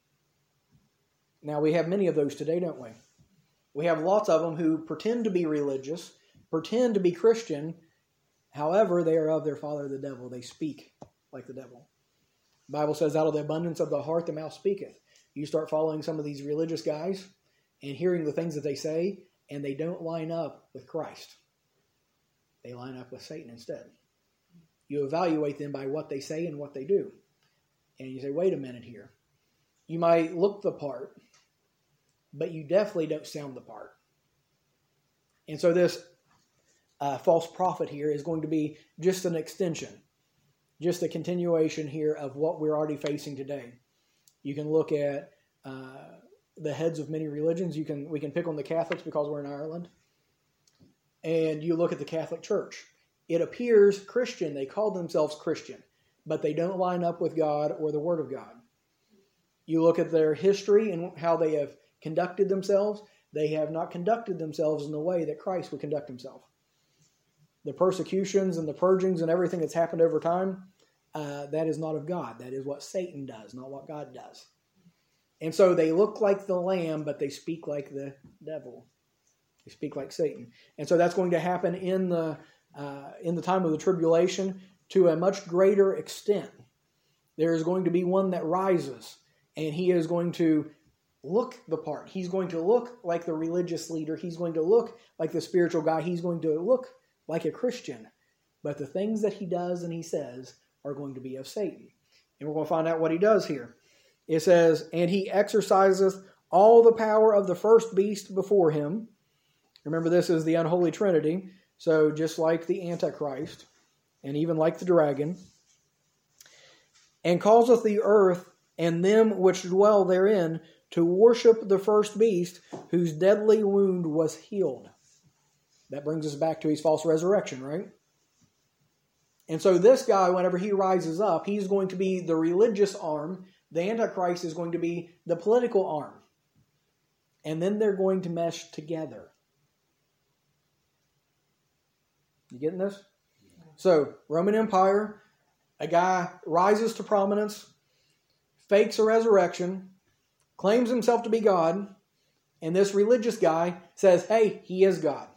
Now, we have many of those today, don't we? We have lots of them who pretend to be religious, pretend to be Christian. However, they are of their father, the devil. They speak like the devil. The Bible says, out of the abundance of the heart, the mouth speaketh. You start following some of these religious guys and hearing the things that they say, and they don't line up with Christ. They line up with Satan instead. You evaluate them by what they say and what they do. And you say, wait a minute here. You might look the part, but you definitely don't sound the part. And so this false prophet here is going to be just an extension, just a continuation here of what we're already facing today. You can look at the heads of many religions. We can pick on the Catholics because we're in Ireland. And you look at the Catholic Church. It appears Christian. They call themselves Christian, but they don't line up with God or the Word of God. You look at their history and how they have conducted themselves. They have not conducted themselves in the way that Christ would conduct himself. The persecutions and the purgings and everything that's happened over time, that is not of God. That is what Satan does, not what God does. And so they look like the lamb, but they speak like the devil. They speak like Satan. And so that's going to happen in the time of the tribulation to a much greater extent. There is going to be one that rises, and he is going to look the part. He's going to look like the religious leader. He's going to look like the spiritual guy. He's going to look like a Christian. But the things that he does and he says are going to be of Satan. And we're going to find out what he does here. It says, "And he exerciseth all the power of the first beast before him." Remember, this is the unholy trinity. So just like the Antichrist, and even like the dragon. "And causeth the earth and them which dwell therein to worship the first beast, whose deadly wound was healed." That brings us back to his false resurrection, right? And so this guy, whenever he rises up, he's going to be the religious arm. The Antichrist is going to be the political arm. And then they're going to mesh together. You getting this? So, Roman Empire, a guy rises to prominence, fakes a resurrection, claims himself to be God, and this religious guy says, hey, he is God.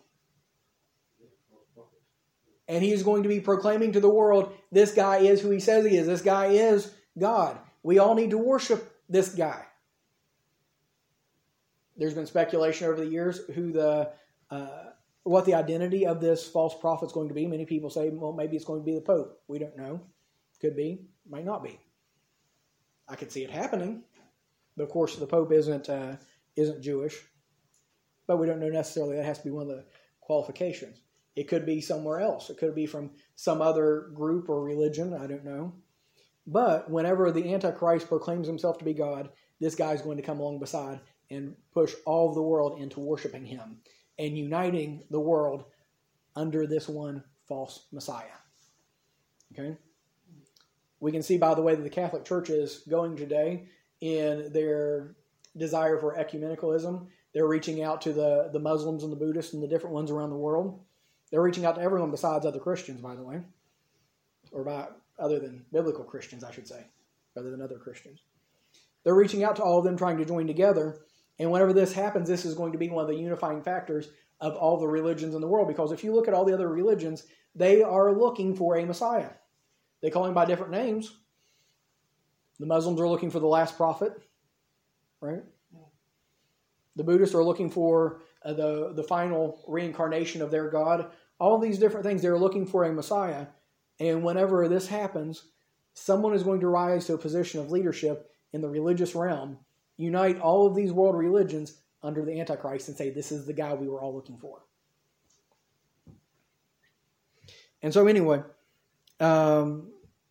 And he is going to be proclaiming to the world, this guy is who he says he is. This guy is God. We all need to worship this guy. There's been speculation over the years what the identity of this false prophet is going to be. Many people say, well, maybe it's going to be the Pope. We don't know. Could be. Might not be. I could see it happening. But of course, the Pope isn't Jewish. But we don't know necessarily that has to be one of the qualifications. It could be somewhere else. It could be from some other group or religion. I don't know. But whenever the Antichrist proclaims himself to be God, this guy is going to come along beside and push all of the world into worshiping him and uniting the world under this one false Messiah. Okay? We can see by the way that the Catholic Church is going today in their desire for ecumenicalism. They're reaching out to the Muslims and the Buddhists and the different ones around the world. They're reaching out to everyone besides other Christians, by the way. Or other than biblical Christians, I should say, rather than other Christians. They're reaching out to all of them, trying to join together. And whenever this happens, this is going to be one of the unifying factors of all the religions in the world. Because if you look at all the other religions, they are looking for a Messiah. They call him by different names. The Muslims are looking for the last prophet, right? The Buddhists are looking for the final reincarnation of their God. All these different things, they're looking for a Messiah. And whenever this happens, someone is going to rise to a position of leadership in the religious realm, unite all of these world religions under the Antichrist and say, this is the guy we were all looking for. And so anyway, verse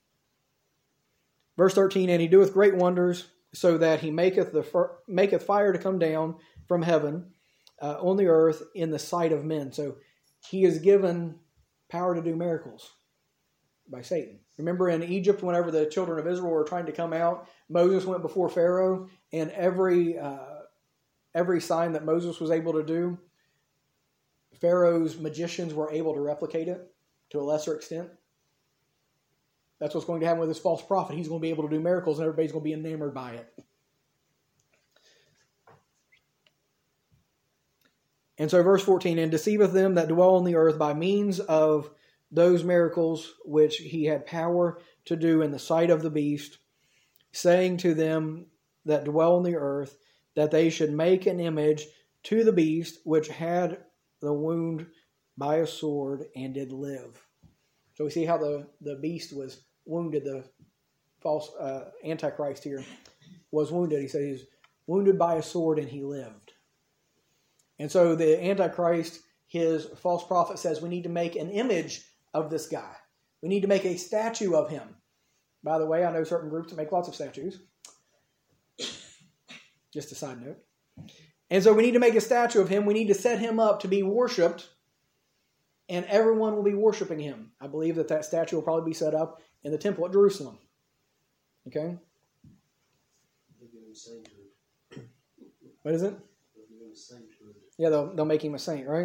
13, and he doeth great wonders, so that he maketh fire to come down from heaven on the earth in the sight of men. So he is given power to do miracles by Satan. Remember in Egypt, whenever the children of Israel were trying to come out, Moses went before Pharaoh, and every sign that Moses was able to do, Pharaoh's magicians were able to replicate it to a lesser extent. That's what's going to happen with this false prophet. He's going to be able to do miracles, and everybody's going to be enamored by it. And so verse 14, and deceiveth them that dwell on the earth by means of those miracles which he had power to do in the sight of the beast, saying to them that dwell on the earth, that they should make an image to the beast which had the wound by a sword and did live. So we see how the beast was wounded. The false Antichrist here was wounded. He said he was wounded by a sword and he lived. And so the Antichrist, his false prophet, says we need to make an image of this guy. We need to make a statue of him. By the way, I know certain groups that make lots of statues. Just a side note. And so we need to make a statue of him. We need to set him up to be worshipped, and everyone will be worshiping him. I believe that statue will probably be set up in the temple at Jerusalem. Okay? What is it? Yeah, they'll make him a saint, right?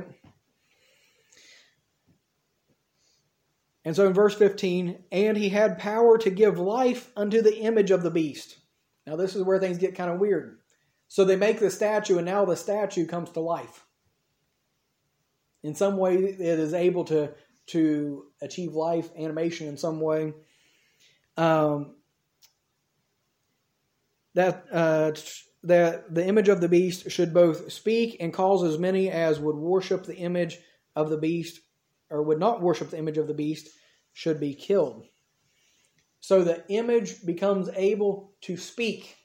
And so in verse 15, and he had power to give life unto the image of the beast. Now this is where things get kind of weird. So they make the statue, and now the statue comes to life. In some way, it is able to achieve life, animation in some way. That the image of the beast should both speak and cause as many as would worship the image of the beast, or would not worship the image of the beast, should be killed. So the image becomes able to speak.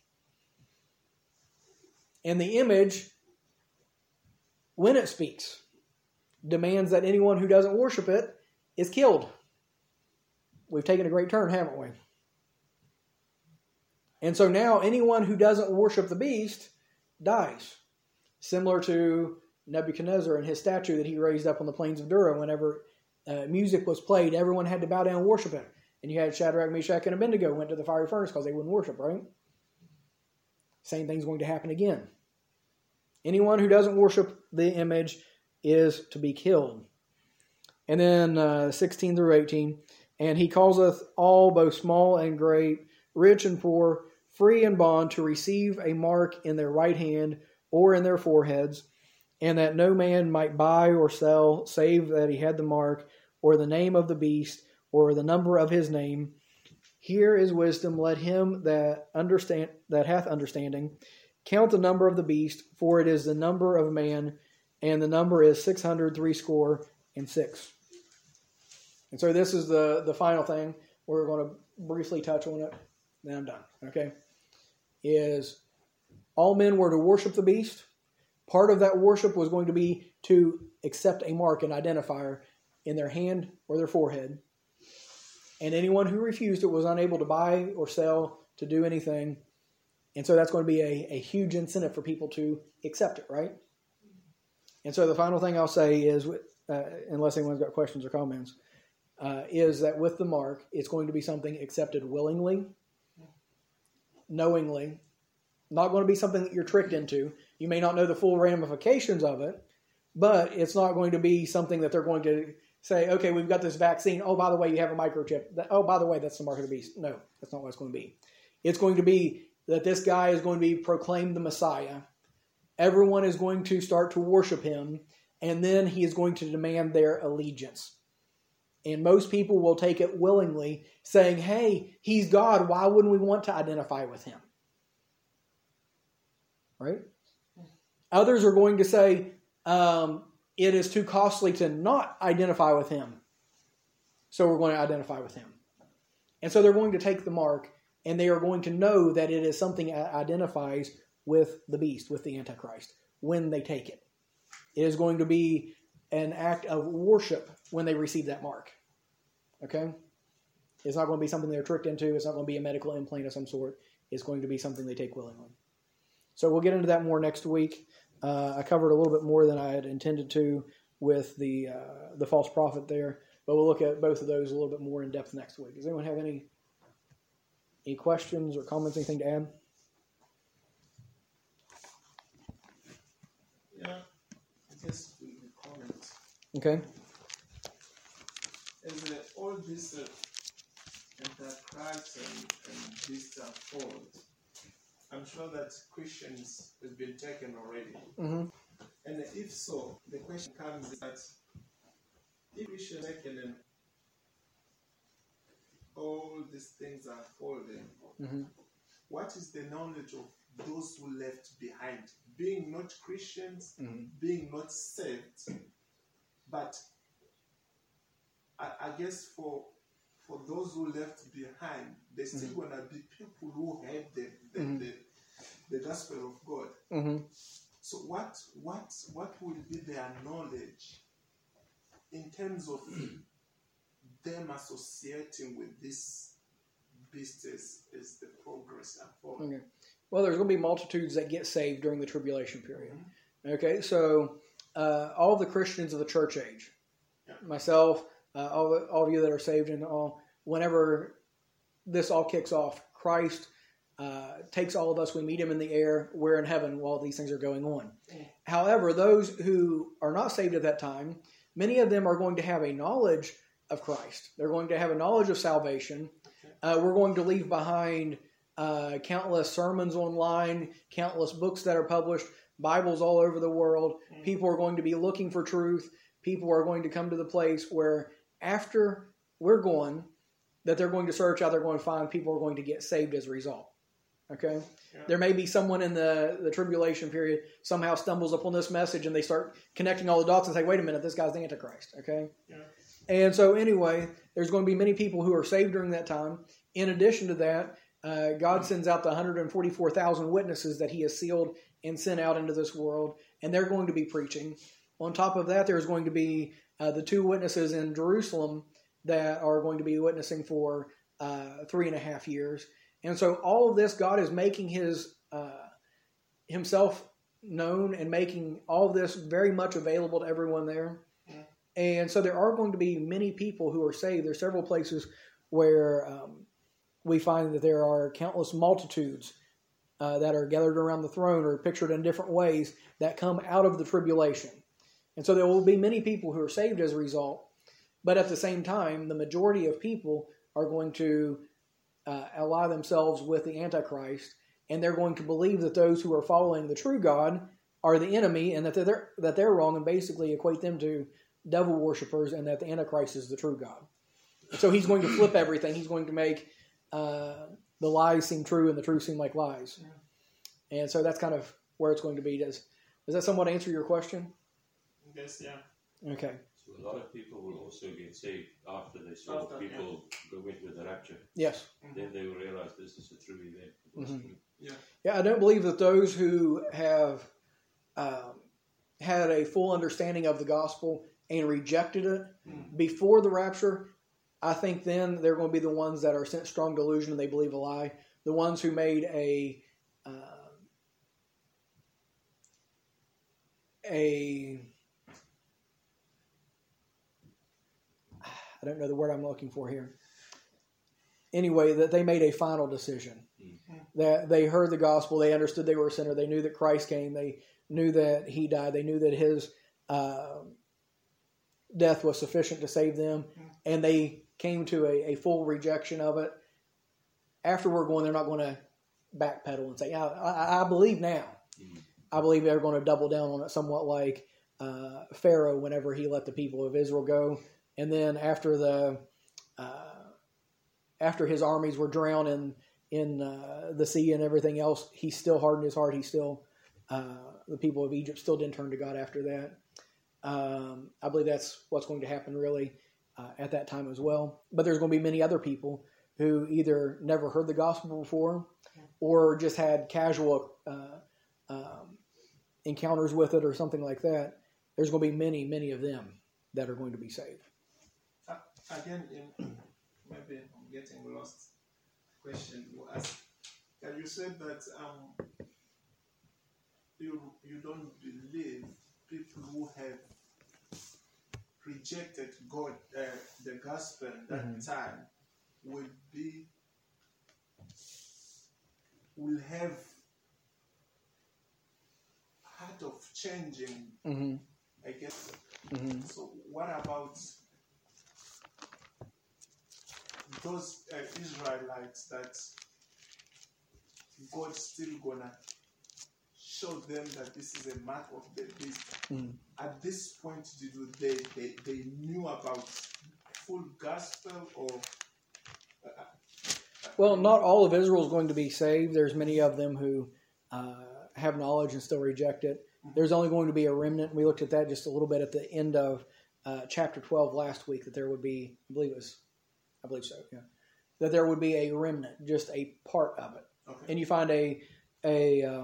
And the image, when it speaks, demands that anyone who doesn't worship it is killed. We've taken a great turn, haven't we? And so now anyone who doesn't worship the beast dies. Similar to Nebuchadnezzar and his statue that he raised up on the plains of Dura. Whenever music was played, everyone had to bow down and worship it. And you had Shadrach, Meshach, and Abednego went to the fiery furnace because they wouldn't worship, right? Same thing's going to happen again. Anyone who doesn't worship the image is to be killed. And then 16 through 18, and he causeth all, both small and great, rich and poor, free and bond, to receive a mark in their right hand or in their foreheads, and that no man might buy or sell, save that he had the mark, or the name of the beast, or the number of his name. Here is wisdom. Let him that hath understanding count the number of the beast, for it is the number of man, and the number is 666. And so this is the final thing. We're going to briefly touch on it, then I'm done. Okay? Is all men were to worship the beast. Part of that worship was going to be to accept a mark, an identifier, in their hand or their forehead. And anyone who refused it was unable to buy or sell, to do anything. And so that's going to be a huge incentive for people to accept it, right? And so the final thing I'll say is, unless anyone's got questions or comments, is that with the mark, it's going to be something accepted willingly, knowingly, not going to be something that you're tricked into. You may not know the full ramifications of it, but it's not going to be something that they're going to say, okay, we've got this vaccine. Oh, by the way, you have a microchip. Oh, by the way, that's the mark of the beast. No, that's not what it's going to be. It's going to be that this guy is going to be proclaimed the Messiah. Everyone is going to start to worship him, and then he is going to demand their allegiance. And most people will take it willingly, saying, hey, he's God. Why wouldn't we want to identify with him? Right? Others are going to say, it is too costly to not identify with him. So we're going to identify with him. And so they're going to take the mark, and they are going to know that it is something that identifies with the beast, with the Antichrist, when they take it. It is going to be an act of worship when they receive that mark. Okay? It's not going to be something they're tricked into. It's not going to be a medical implant of some sort. It's going to be something they take willingly. So we'll get into that more next week. I covered a little bit more than I had intended to with the false prophet there, but we'll look at both of those a little bit more in depth next week. Does anyone have any questions or comments, anything to add? Yeah, just a comment. Okay. As all this Antichrist and this unfold, I'm sure that Christians have been taken already. Mm-hmm. And if so, the question comes that if Christians are taken and all these things are unfolding, Mm-hmm. what is the knowledge of those who left behind? Being not Christians, Mm-hmm. being not saved, but I guess for those who left behind, there's still going to be people who heard the gospel of God. Mm-hmm. So what will be their knowledge in terms of them associating with this beast as the progress unfolds? Okay. Well, there's going to be multitudes that get saved during the tribulation period. Okay, so all the Christians of the church age, myself, all of you that are saved, and all, whenever this all kicks off, Christ takes all of us, we meet him in the air, we're in heaven while these things are going on. However, those who are not saved at that time, many of them are going to have a knowledge of Christ. They're going to have a knowledge of salvation. We're going to leave behind countless sermons online, countless books that are published, Bibles all over the world. People are going to be looking for truth. People are going to come to the place where after we're gone, that they're going to search out, they're going to find people are going to get saved as a result. Okay? Yeah. There may be someone in the tribulation period somehow stumbles upon this message and they start connecting all the dots and say, wait a minute, this guy's the Antichrist. Okay? Yeah. And so anyway, there's going to be many people who are saved during that time. In addition to that, God sends out the 144,000 witnesses that he has sealed and sent out into this world, and they're going to be preaching. On top of that, there's going to be the 2 witnesses in Jerusalem that are going to be witnessing for 3.5 years. And so all of this, God is making himself known and making all of this very much available to everyone there. Yeah. And so there are going to be many people who are saved. There's several places where we find that there are countless multitudes that are gathered around the throne or pictured in different ways that come out of the tribulation. And so there will be many people who are saved as a result. But at the same time, the majority of people are going to ally themselves with the Antichrist, and they're going to believe that those who are following the true God are the enemy, and that they're wrong, and basically equate them to devil worshippers, and that the Antichrist is the true God. So he's going to flip everything. He's going to make the lies seem true and the truth seem like lies. Yeah. And so that's kind of where it's going to be. Does that somewhat answer your question? Yes, yeah. Okay. So a lot of people will also get saved after they saw people go into the rapture. Yes. Then they will realize this is a true event. Mm-hmm. Yeah, I don't believe that those who have had a full understanding of the gospel and rejected it before the rapture, I think then they're going to be the ones that are sent strong delusion and they believe a lie. The ones who made I don't know the word I'm looking for here. Anyway, that they made a final decision. Mm-hmm. That they heard the gospel, they understood they were a sinner, they knew that Christ came, they knew that he died, they knew that his death was sufficient to save them, and they came to a full rejection of it. After we're going, they're not going to backpedal and say, I believe now. I believe they're going to double down on it, somewhat like Pharaoh whenever he let the people of Israel go. And then after his armies were drowned in the sea and everything else, he still hardened his heart. He still, the people of Egypt still didn't turn to God after that. I believe that's what's going to happen really at that time as well. But there's going to be many other people who either never heard the gospel before or just had casual encounters with it or something like that. There's going to be many, many of them that are going to be saved. Again, maybe I'm getting lost. Question was, and you said that you don't believe people who have rejected God, the gospel at that time, will have heart of changing. I guess. So what about those Israelites that God's still gonna show them that this is a mark of the beast? At this point, they knew about full gospel, or well, not all of Israel is going to be saved. There's many of them who have knowledge and still reject it. There's only going to be a remnant. We looked at that just a little bit at the end of chapter 12 last week, that there would be, I believe so, yeah, that there would be a remnant, just a part of it. Okay. And you find a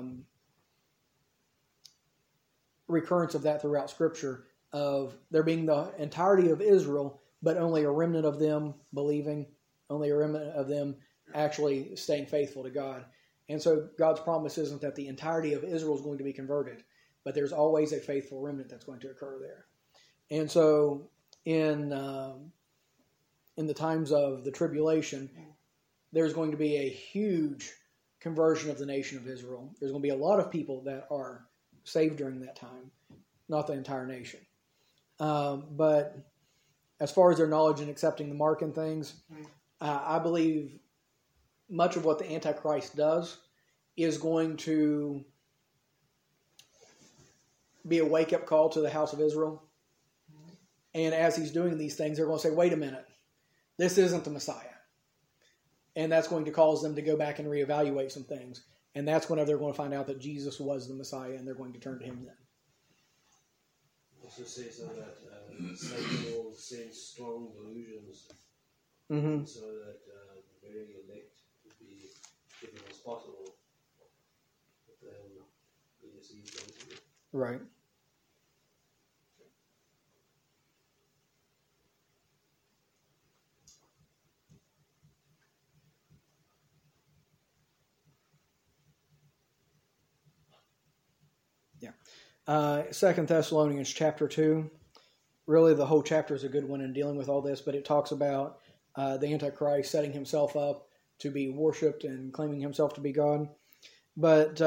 recurrence of that throughout Scripture, of there being the entirety of Israel, but only a remnant of them believing, only a remnant of them actually staying faithful to God. And so God's promise isn't that the entirety of Israel is going to be converted, but there's always a faithful remnant that's going to occur there. And so in the times of the tribulation, there's going to be a huge conversion of the nation of Israel. There's going to be a lot of people that are saved during that time, not the entire nation. But as far as their knowledge and accepting the mark and things, I believe much of what the Antichrist does is going to be a wake-up call to the house of Israel. And as he's doing these things, they're going to say, wait a minute, this isn't the Messiah. And that's going to cause them to go back and reevaluate some things. And that's whenever they're going to find out that Jesus was the Messiah, and they're going to turn to him then. Also says that Satan will send strong delusions so that the very elect would be given as possible, but then be deceived into it. Right. Yeah. 2 Thessalonians chapter 2. Really, the whole chapter is a good one in dealing with all this, but it talks about the Antichrist setting himself up to be worshipped and claiming himself to be God. But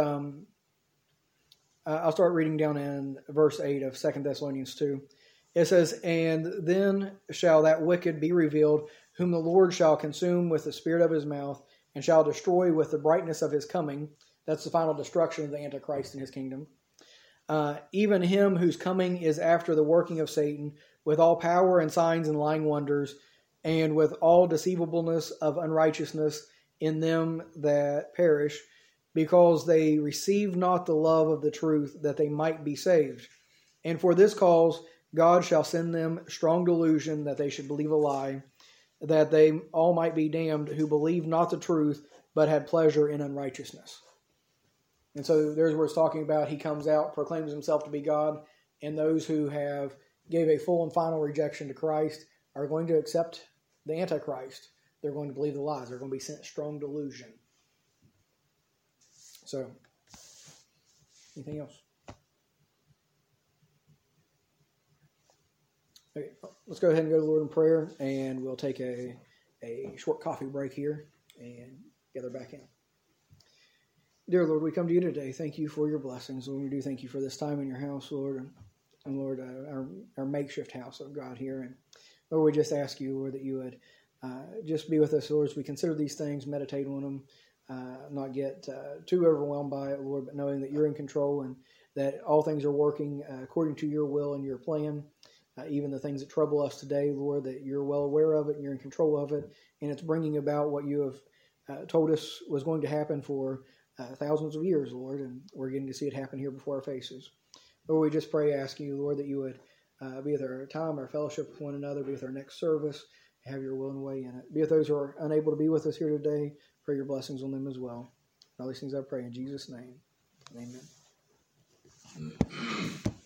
I'll start reading down in verse 8 of 2 Thessalonians 2. It says, "And then shall that wicked be revealed, whom the Lord shall consume with the spirit of his mouth, and shall destroy with the brightness of his coming." That's the final destruction of the Antichrist and his kingdom. "Even him whose coming is after the working of Satan, with all power and signs and lying wonders, and with all deceivableness of unrighteousness in them that perish, because they receive not the love of the truth, that they might be saved. And for this cause God shall send them strong delusion, that they should believe a lie, that they all might be damned, who believe not the truth, but had pleasure in unrighteousness." And so there's where it's talking about he comes out, proclaims himself to be God, and those who have gave a full and final rejection to Christ are going to accept the Antichrist. They're going to believe the lies. They're going to be sent strong delusion. So, anything else? Okay, let's go ahead and go to the Lord in prayer, and we'll take a short coffee break here and gather back in. Dear Lord, we come to you today. Thank you for your blessings. Lord, we do thank you for this time in your house, Lord, and Lord, our makeshift house of God here. And Lord, we just ask you, Lord, that you would just be with us, Lord, as we consider these things, meditate on them, not get too overwhelmed by it, Lord, but knowing that you're in control and that all things are working according to your will and your plan. Even the things that trouble us today, Lord, that you're well aware of it and you're in control of it, and it's bringing about what you have told us was going to happen for thousands of years, Lord, and we're getting to see it happen here before our faces. Lord, we just pray, asking you, Lord, that you would be with our time, our fellowship with one another, be with our next service, have your will and way in it. Be with those who are unable to be with us here today. Pray your blessings on them as well. All these things I pray in Jesus' name. Amen.